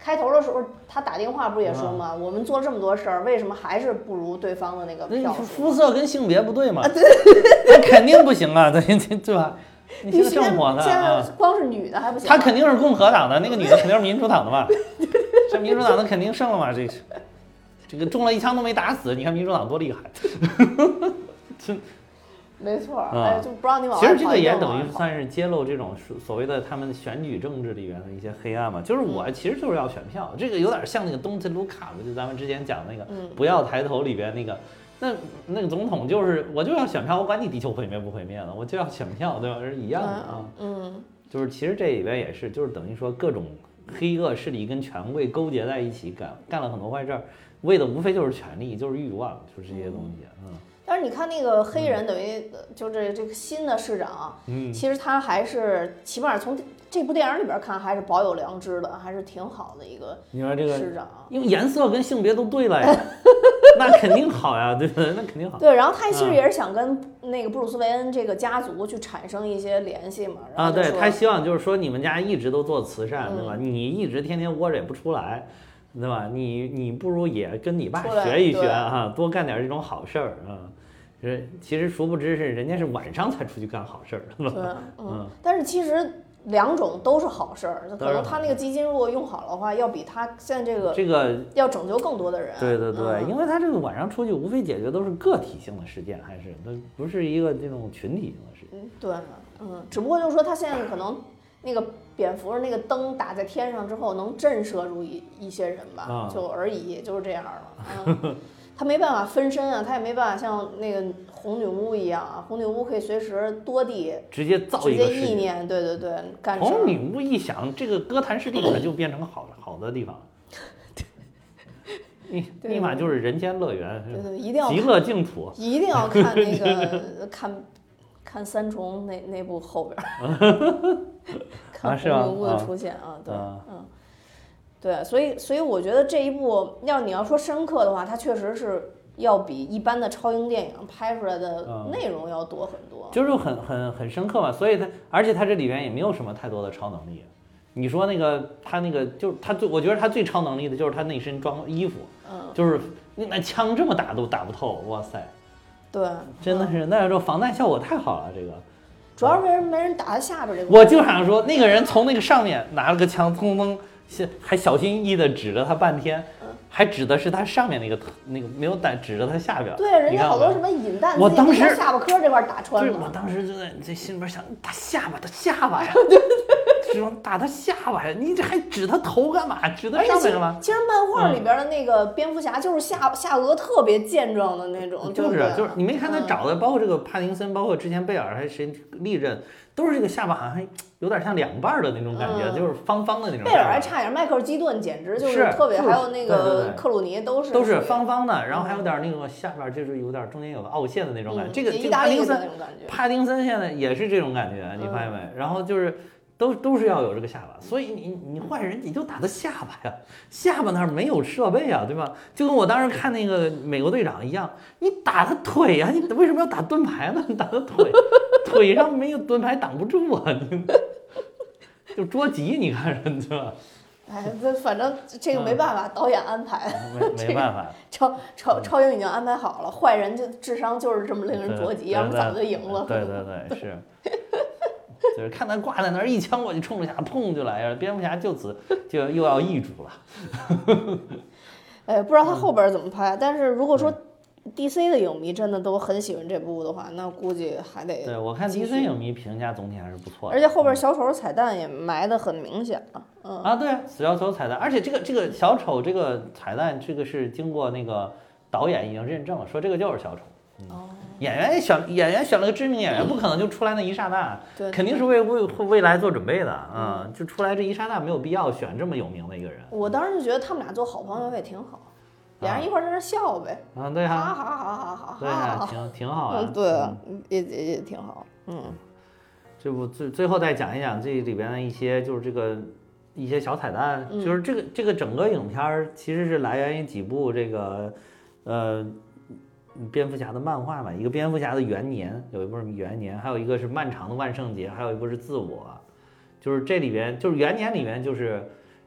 开头的时候他打电话不是也说吗？我们做了这么多事儿，为什么还是不如对方的那个票数？ 肤色跟性别不对嘛？ 啊，对， 那肯定不行啊，对对对吧？你现在正火呢， 现在光是女的还不行。 他肯定是共和党的，那个女的肯定是民主党的嘛。这民主党的肯定胜了嘛？这这个中了一枪都没打死，你看民主党多厉害。这。 没错，哎，就不让你往外。其实这个也等于算是揭露这种所谓的他们选举政治里面的一些黑暗嘛。就是我其实就是要选票，这个有点像那个 Don't look up， 就咱们之前讲那个不要抬头里边那个，那那个总统就是我就要选票，我管你地球毁灭不毁灭的，我就要选票，对吧？是一样的啊。 嗯， 就是其实这里边也是，就是等于说各种黑恶势力跟权贵勾结在一起干干了很多坏事儿，为的无非就是权力，就是欲望，就是这些东西，嗯。 但是你看那个黑人，等于就这这个新的市长， 嗯， 其实他还是起码从这部电影里边看，还是保有良知的，还是挺好的一个你说这个市长， 因为颜色跟性别都对了呀，那肯定好呀，对不对？那肯定好。 对，然后他其实也是想跟那个布鲁斯韦恩这个家族去产生一些联系嘛。 啊，对，他希望就是说你们家一直都做慈善，对吧？你一直天天窝着也不出来。对吧？你你不如也跟你爸学一学啊，多干点这种好事儿啊。是，其实殊不知是人家是晚上才出去干好事儿， 对，嗯。但是其实两种都是好事儿，可能他那个基金如果用好的话，要比他现在这个这个要拯救更多的人。 对对对， 嗯、 因为他这个晚上出去，无非解决都是个体性的事件，还是它不是一个这种群体性的事件。 嗯，对，嗯，只不过就是说他现在可能。那个蝙蝠那个灯打在天上之后，能震慑住一一些人吧， 啊、 就而已，就是这样了。嗯，他没办法分身啊，他也没办法像那个红女巫一样啊，红女巫可以随时多地直接造一个直接意念，对对对，干事。 红女巫一想，这个哥谭市立马就变成好好的地方，立立马就是人间乐园， 对对，一定要极乐净土， 一定要看那个看。看三重那那部后边，看红女巫的出现啊，对，嗯，对，所以所以我觉得这一部要你要说深刻的话，它确实是要比一般的超英电影拍出来的内容要多很多， 就是很很很深刻嘛。所以它而且它这里边也没有什么太多的超能力。你说那个他那个就是他最，我觉得他最超能力的就是他那身装衣服，嗯，就是那枪这么打都打不透，哇塞。 对， 真的是，那时候防弹效果太好了。这个主要是没人没人打他下边这个。 我就想说，那个人从那个上面拿了个枪，砰砰，还小心翼翼的指着他半天，还指的是他上面那个那个没有弹指着他下边。 对，人家好多什么引弹， 我当时下巴颏这块打穿了。 我当时就在这心里边想，打下巴，他下巴呀。这种打他下巴呀，你这还指他头干嘛？指他上面干嘛？ 其实漫画里边的那个蝙蝠侠就是下、嗯、下颚特别健壮的那种， 就是就是你没看他找的，嗯、包括这个帕丁森，包括之前贝尔还谁利刃，都是这个下巴好像还有点像两半的那种感觉，嗯、就是方方的那种。 贝尔还差点，迈克尔基顿简直就是特别，还有那个克鲁尼都是都是方方的，然后还有点那个下边就是有点中间有个凹陷的那种感觉。 嗯、 这个意大利的那种感觉， 帕丁森现在也是这种感觉，你发现没？嗯、然后就是。都都是要有这个下巴，所以你你换人你就打他下巴呀，下巴那儿没有设备啊，对吧？就跟我当时看那个美国队长一样，你打他腿呀、啊，你为什么要打盾牌呢？你打他腿，腿上没有盾牌挡不住啊，你就捉急，你看人对吧？ 哎，这反正这个没办法，嗯、导演安排， 没没办法， 超超超英已经安排好了，坏人就智商就是这么令人着急，要不早就赢了。 对对对，是。就是看他挂在那儿，一枪过去冲着下，砰就来了。蝙蝠侠就此就又要易主了。 哎，不知道他后边怎么拍，但是如果说 D C 的影迷真的都很喜欢这部的话，那估计还得。 对，我看 D C 影迷评价总体还是不错的。 而且后边小丑彩蛋也埋得很明显了。嗯啊，对啊，小丑彩蛋，而且这个这个小丑这个彩蛋，这个是经过那个导演已经认证了，说这个就是小丑。嗯、哦。演员选演员选了个知名演员，不可能就出来那一刹那， 对， 肯定是为为未来做准备的啊、嗯！就出来这一刹那没有必要选这么有名的一个人。 我当时就觉得他们俩做好朋友也挺好，俩人一块在那笑呗。 啊，对啊， 好好好好好， 对啊，挺挺好的。 对，嗯、也也也挺好。嗯， 这不最最后再讲一讲这里边的一些就是这个一些小彩蛋， 嗯、 就是这个这个整个影片其实是来源于几部这个呃。蝙蝠侠的漫画嘛，一个蝙蝠侠的元年，有一部是元年，还有一个是漫长的万圣节，还有一部是自我，就是这里边就是元年里面就是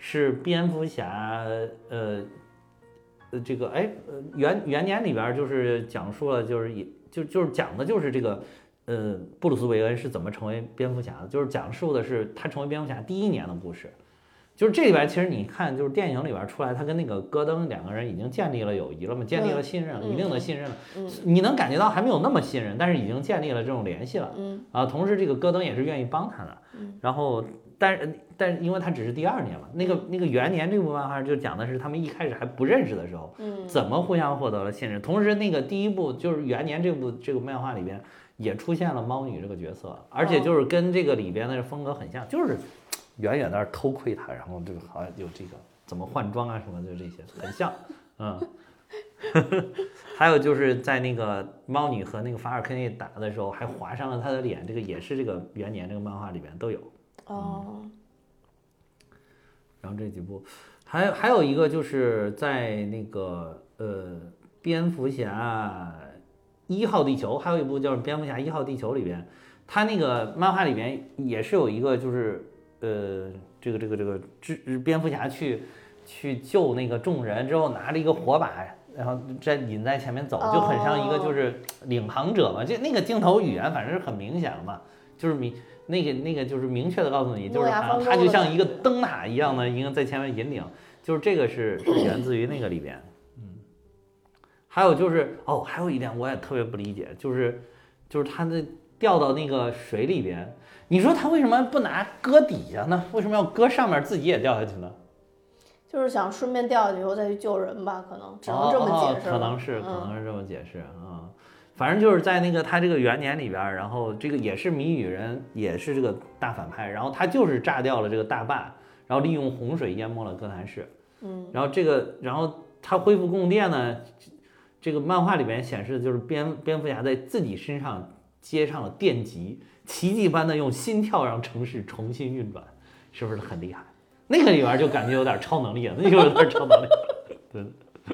是蝙蝠侠，呃，呃，这个哎，元元年里边就是讲述了，就是也就就是讲的就是这个，呃，布鲁斯韦恩是怎么成为蝙蝠侠的，就是讲述的是他成为蝙蝠侠第一年的故事。就是这里边其实你看，就是电影里边出来，他跟那个戈登两个人已经建立了友谊了嘛，建立了信任了，一定的信任了。 嗯， 你能感觉到还没有那么信任，但是已经建立了这种联系了。 嗯啊，同时这个戈登也是愿意帮他的。 嗯， 然后，但是但是因为他只是第二年嘛，那个那个元年这部漫画就讲的是他们一开始还不认识的时候， 嗯， 怎么互相获得了信任。同时，那个第一部就是元年这部这个漫画里边也出现了猫女这个角色，而且就是跟这个里边的风格很像，就是。远远在那偷窥他，然后这个好像有这个怎么换装啊什么的，这些很像，嗯，还有就是在那个猫女和那个法尔科内打的时候，还划伤了他的脸，这个也是这个元年这个漫画里边都有。 哦、 嗯。然后这几部，还有还有一个就是在那个呃蝙蝠侠一号地球，还有一部叫蝙蝠侠一号地球里边，他那个漫画里边也是有一个就是。呃，这个这个这个，蝙蝠侠去去救那个众人之后，拿着一个火把，然后在引在前面走，就很像一个就是领航者嘛。就那个镜头语言，反正是很明显嘛，就是明那个那个就是明确的告诉你，就是他他就像一个灯塔一样的，一个在前面引领，就是这个是是源自于那个里边。嗯，还有就是哦，还有一点我也特别不理解，就是就是他的掉到那个水里边。你说他为什么不拿搁底下呢？为什么要搁上面自己也掉下去呢？ 就是想顺便掉下去以后再去救人吧，可能只能这么解释、 哦哦。可能是，可能是这么解释啊、嗯。反正就是在那个他这个元年里边，然后这个也是谜语人，也是这个大反派，然后他就是炸掉了这个大坝，然后利用洪水淹没了哥谭市。 嗯。 然后这个，然后他恢复供电呢，这个漫画里边显示的就是蝙蝙蝠侠在自己身上接上了电极。奇迹般的用心跳让城市重新运转，是不是很厉害？那个里边就感觉有点超能力了，那就有点超能力了。对。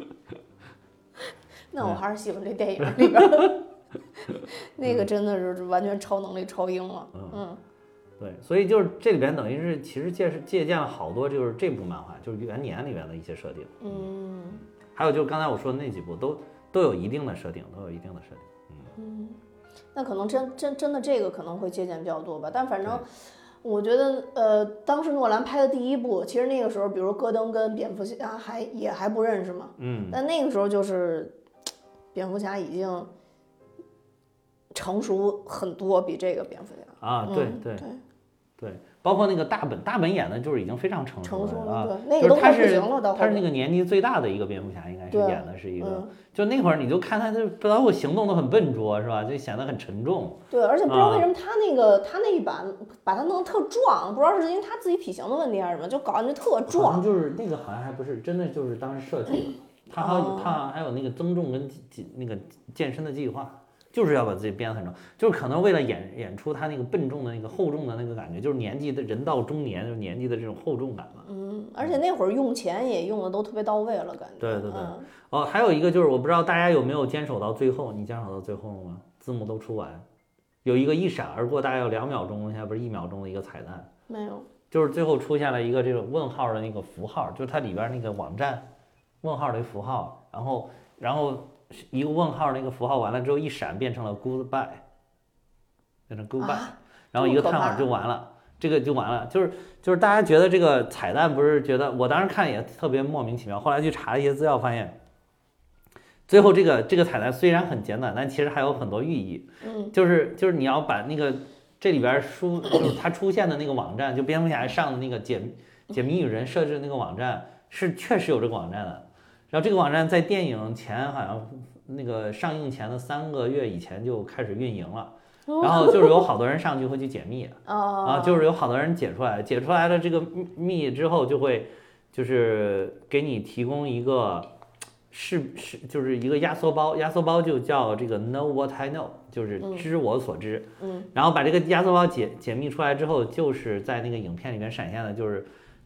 那我还是喜欢这电影里边，那个真的是完全超能力超英了。嗯。嗯对，所以就是这里边等于是其实借是借鉴了好多就是这部漫画就是元年里边的一些设定。 嗯。 还有就是刚才我说的那几部都都有一定的设定，都有一定的设定。嗯。 嗯。那可能真真真的这个可能会借鉴比较多吧，但反正我觉得，呃，当时诺兰拍的第一部，其实那个时候，比如戈登跟蝙蝠侠还也还不认识嘛， 嗯， 但那个时候就是蝙蝠侠已经成熟很多，比这个蝙蝠侠啊，对对对对，包括那个大本，大本演的就是已经非常成熟了啊， 那个都快不行了， 他是那个年纪最大的一个蝙蝠侠，应该是演的是一个。 嗯就那会儿，你就看他这包括行动都很笨拙，是吧？就显得很沉重。 对，而且不知道为什么他那个、啊、他那一版把他弄得特壮，不知道是因为他自己体型的问题还是什么，就搞感觉特壮。 好像就是那个好像还不是真的，就是当时设计的。他还有、哦、他还有那个增重跟那个健身的计划。就是要把自己变得很重，就是可能为了演演出他那个笨重的那个厚重的那个感觉，就是年纪的人到中年，就是年纪的这种厚重感嘛。 嗯，而且那会儿用钱也用的都特别到位了，感觉。 对对对。 嗯、 哦，还有一个就是我不知道大家有没有坚守到最后，你坚守到最后了吗？字幕都出完，有一个一闪而过，大概有两秒钟，现在不是一秒钟的一个彩蛋。 没有。 就是最后出现了一个这种问号的那个符号，就是它里边那个网站问号的符号，然后然后。一个问号那个符号完了之后一闪变成了 goodbye， 变成 goodbye，、啊、然后一个叹号就完了，这个就完了。就是就是大家觉得这个彩蛋不是觉得，我当时看也特别莫名其妙，后来去查一些资料发现，最后这个这个彩蛋虽然很简短，但其实还有很多寓意。 嗯， 就是就是你要把那个这里边书就是它出现的那个网站，就蝙蝠侠上的那个解解谜语人设置的那个网站是确实有这个网站的。然后这个网站在电影前好像那个上映前的三个月以前就开始运营了，然后就是有好多人上去会去解密，啊，就是有好多人解出来，解出来了这个密之后就会就是给你提供一个是是就是一个压缩包，压缩包就叫这个 Know What I Know， 就是知我所知， 嗯， 然后把这个压缩包解解密出来之后，就是在那个影片里面闪现的就是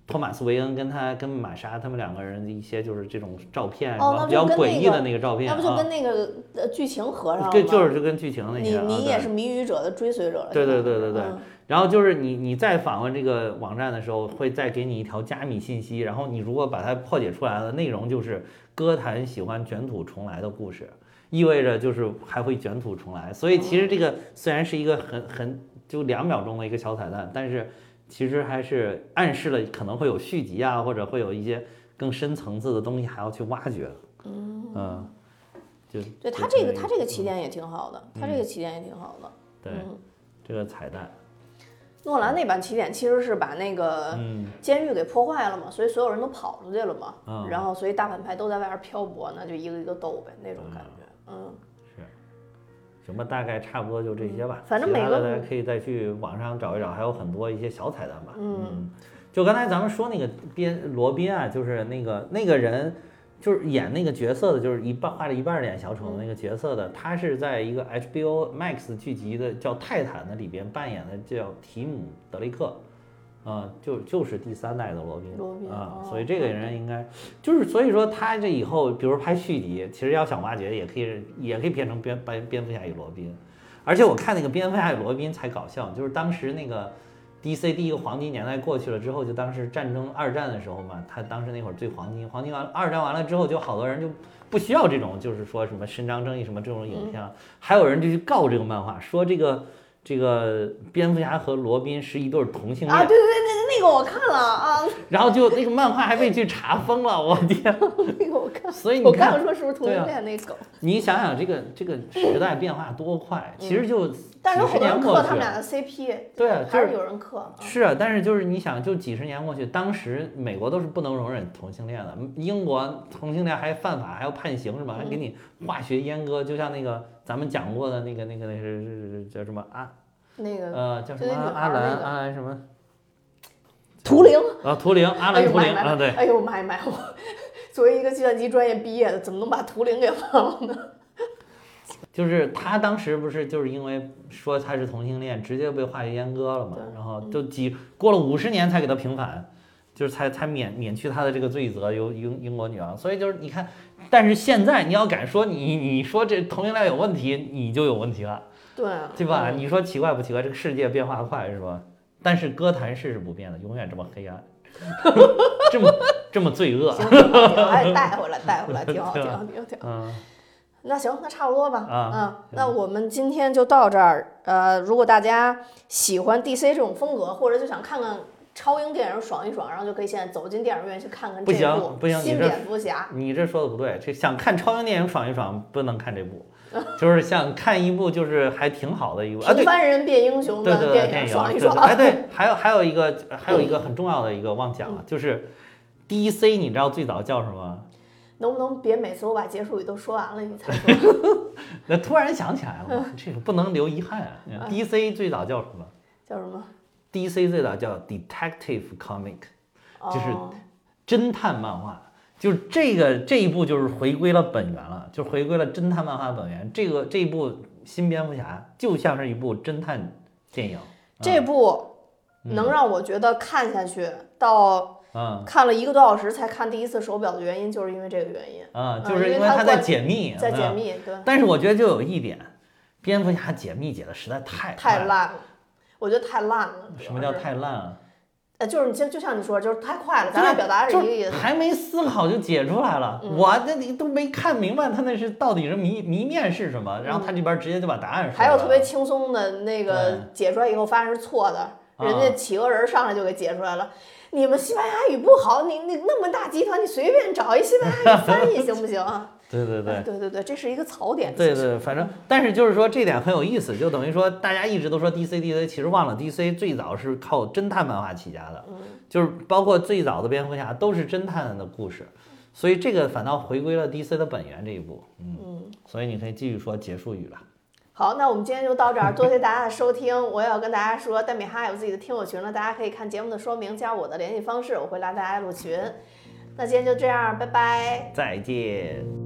托马斯·韦恩跟他跟玛莎他们两个人的一些就是这种照片， 哦， 比较诡异的那个照片， 那不就跟那个呃剧情合上了吗？ 跟就是就跟剧情那些。 你你也是谜语者的追随者了。 对对对对对。 嗯、 然后就是你你在访问这个网站的时候，会再给你一条加密信息，然后你如果把它破解出来的内容就是歌坛喜欢卷土重来的故事，意味着就是还会卷土重来。所以其实这个虽然是一个很很就两秒钟的一个小彩蛋，但是。其实还是暗示了可能会有续集啊，或者会有一些更深层次的东西还要去挖掘。 嗯嗯，就对他这个他这个起点也挺好的，他这个起点也挺好的。 对， 嗯、 这个彩蛋。 诺兰那版起点其实是把那个监狱给破坏了嘛，所以所有人都跑出去了嘛， 嗯、 然后所以大反派都在外边漂泊，那就一个一个斗呗，那种感觉。嗯。 行吧，大概差不多就这些吧。 反正每个大家可以再去网上找一找，还有很多一些小彩蛋吧。 嗯， 嗯就刚才咱们说那个边罗宾啊，就是那个那个人，就是演那个角色的，就是一半画了一半脸小丑的那个角色的，他是在一个 H B O Max 剧集的叫《泰坦》的里边扮演的叫提姆·德雷克。啊、呃，就就是第三代的罗宾， 罗宾啊、 哦， 所以这个人应该就是，所以说他这以后，比如拍续集，其实要想挖掘，也可以也可以变成蝙蝙蝙蝠侠与罗宾，而且我看那个蝙蝠侠与罗宾才搞笑，就是当时那个 D C 第一个黄金年代过去了之后，就当时战争二战的时候嘛，他当时那会儿最黄金，黄金完二战完了之后，就好多人就不需要这种，就是说什么伸张正义什么这种影片，嗯、还有人就去告这个漫画，说这个。这个蝙蝠侠和罗宾是一对同性恋啊！对对对，那那个我看了啊。 然后就那个漫画还被去查封了，我天！ 那个我看。 所以你看， 我刚说是不是同性恋那狗？ 你想想这个这个时代变化多快，其实就但是有几十年过去， 他们俩的 C P。 对啊， 还是有人磕。 是啊，但是就是你想，就几十年过去，当时美国都是不能容忍同性恋的，英国同性恋还犯法，还要判刑是吧？还给你化学阉割，就像那个咱们讲过的那个那个那是叫什么啊？ 那个呃叫什么阿兰、那个、阿兰什么？ 图灵啊，图灵，阿兰图灵啊，对。 哎呦妈呀妈呀！我作为一个计算机专业毕业的，怎么能把图灵给忘了呢？ 就是他当时不是就是因为说他是同性恋，直接被化学阉割了嘛，然后就几过了五十年才给他平反，就是才才免免去他的这个罪责，由英英国女王。所以就是你看，但是现在你要敢说你你说这同性恋有问题，你就有问题了。 对啊， 对吧？ 嗯、 你说奇怪不奇怪？这个世界变化快是吧？但是歌坛世是不变的，永远这么黑暗，这么这么罪恶。 行，挺好，挺好，哎，带回来，带回来，挺好，挺好，挺好，挺好。 嗯， 那行，那差不多吧。 啊， 嗯，那我们今天就到这儿。呃，如果大家喜欢 D C 这种风格，或者就想看看超英电影爽一爽，然后就可以现在走进电影院去看看这部不行， 新蝙蝠侠。 你这说的不对，这想看超英电影爽一爽，不能看这部。就是想看一部就是还挺好的一部平凡人变英雄的电影爽一爽。 哎，对，还有还有一个还有一个很重要的一个忘讲了，就是 D C 你知道最早叫什么？ 能不能别每次我把结束语都说完了你才说？ 那突然想起来了，这个不能留遗憾啊。D C 最早叫什么？ 叫什么 ？D C 最早叫 Detective Comic， 就是侦探漫画。就是这个这一部就是回归了本源了，就回归了侦探漫画本源。这个这一部新蝙蝠侠就像是一部侦探电影。 这部能让我觉得看下去、嗯、到看了一个多小时才看第一次手表的原因，就是因为这个原因啊、嗯，就是因为他在解密， 在解密。对。 但是我觉得就有一点，蝙蝠侠解密解的实在太太烂了，我觉得太烂了。 什么叫太烂了？ 呃，就是你就就像你说，就是太快了，咱俩表达是一个意思， 还没思考就解出来了，嗯、我这你都没看明白他那是到底是谜谜面是什么，然后他这边直接就把答案说了。 还有特别轻松的那个解出来以后发现是错的，人家企鹅人上来就给解出来了。啊、你们西班牙语不好，你你那么大集团，你随便找一西班牙语翻译行不行？ 对对对、 哎，对对对，这是一个槽点。 对对，反正但是就是说这点很有意思，就等于说大家一直都说 D C D C， 其实忘了 D C 最早是靠侦探漫画起家的， 嗯、 就是包括最早的蝙蝠侠都是侦探的故事，所以这个反倒回归了 D C 的本源这一步。嗯，嗯所以你可以继续说结束语了。 好，那我们今天就到这儿，多谢大家的收听。我也要跟大家说，蛋米哈有自己的听友群了，大家可以看节目的说明，加我的联系方式，我会拉大家入群。那今天就这样，拜拜， 再见。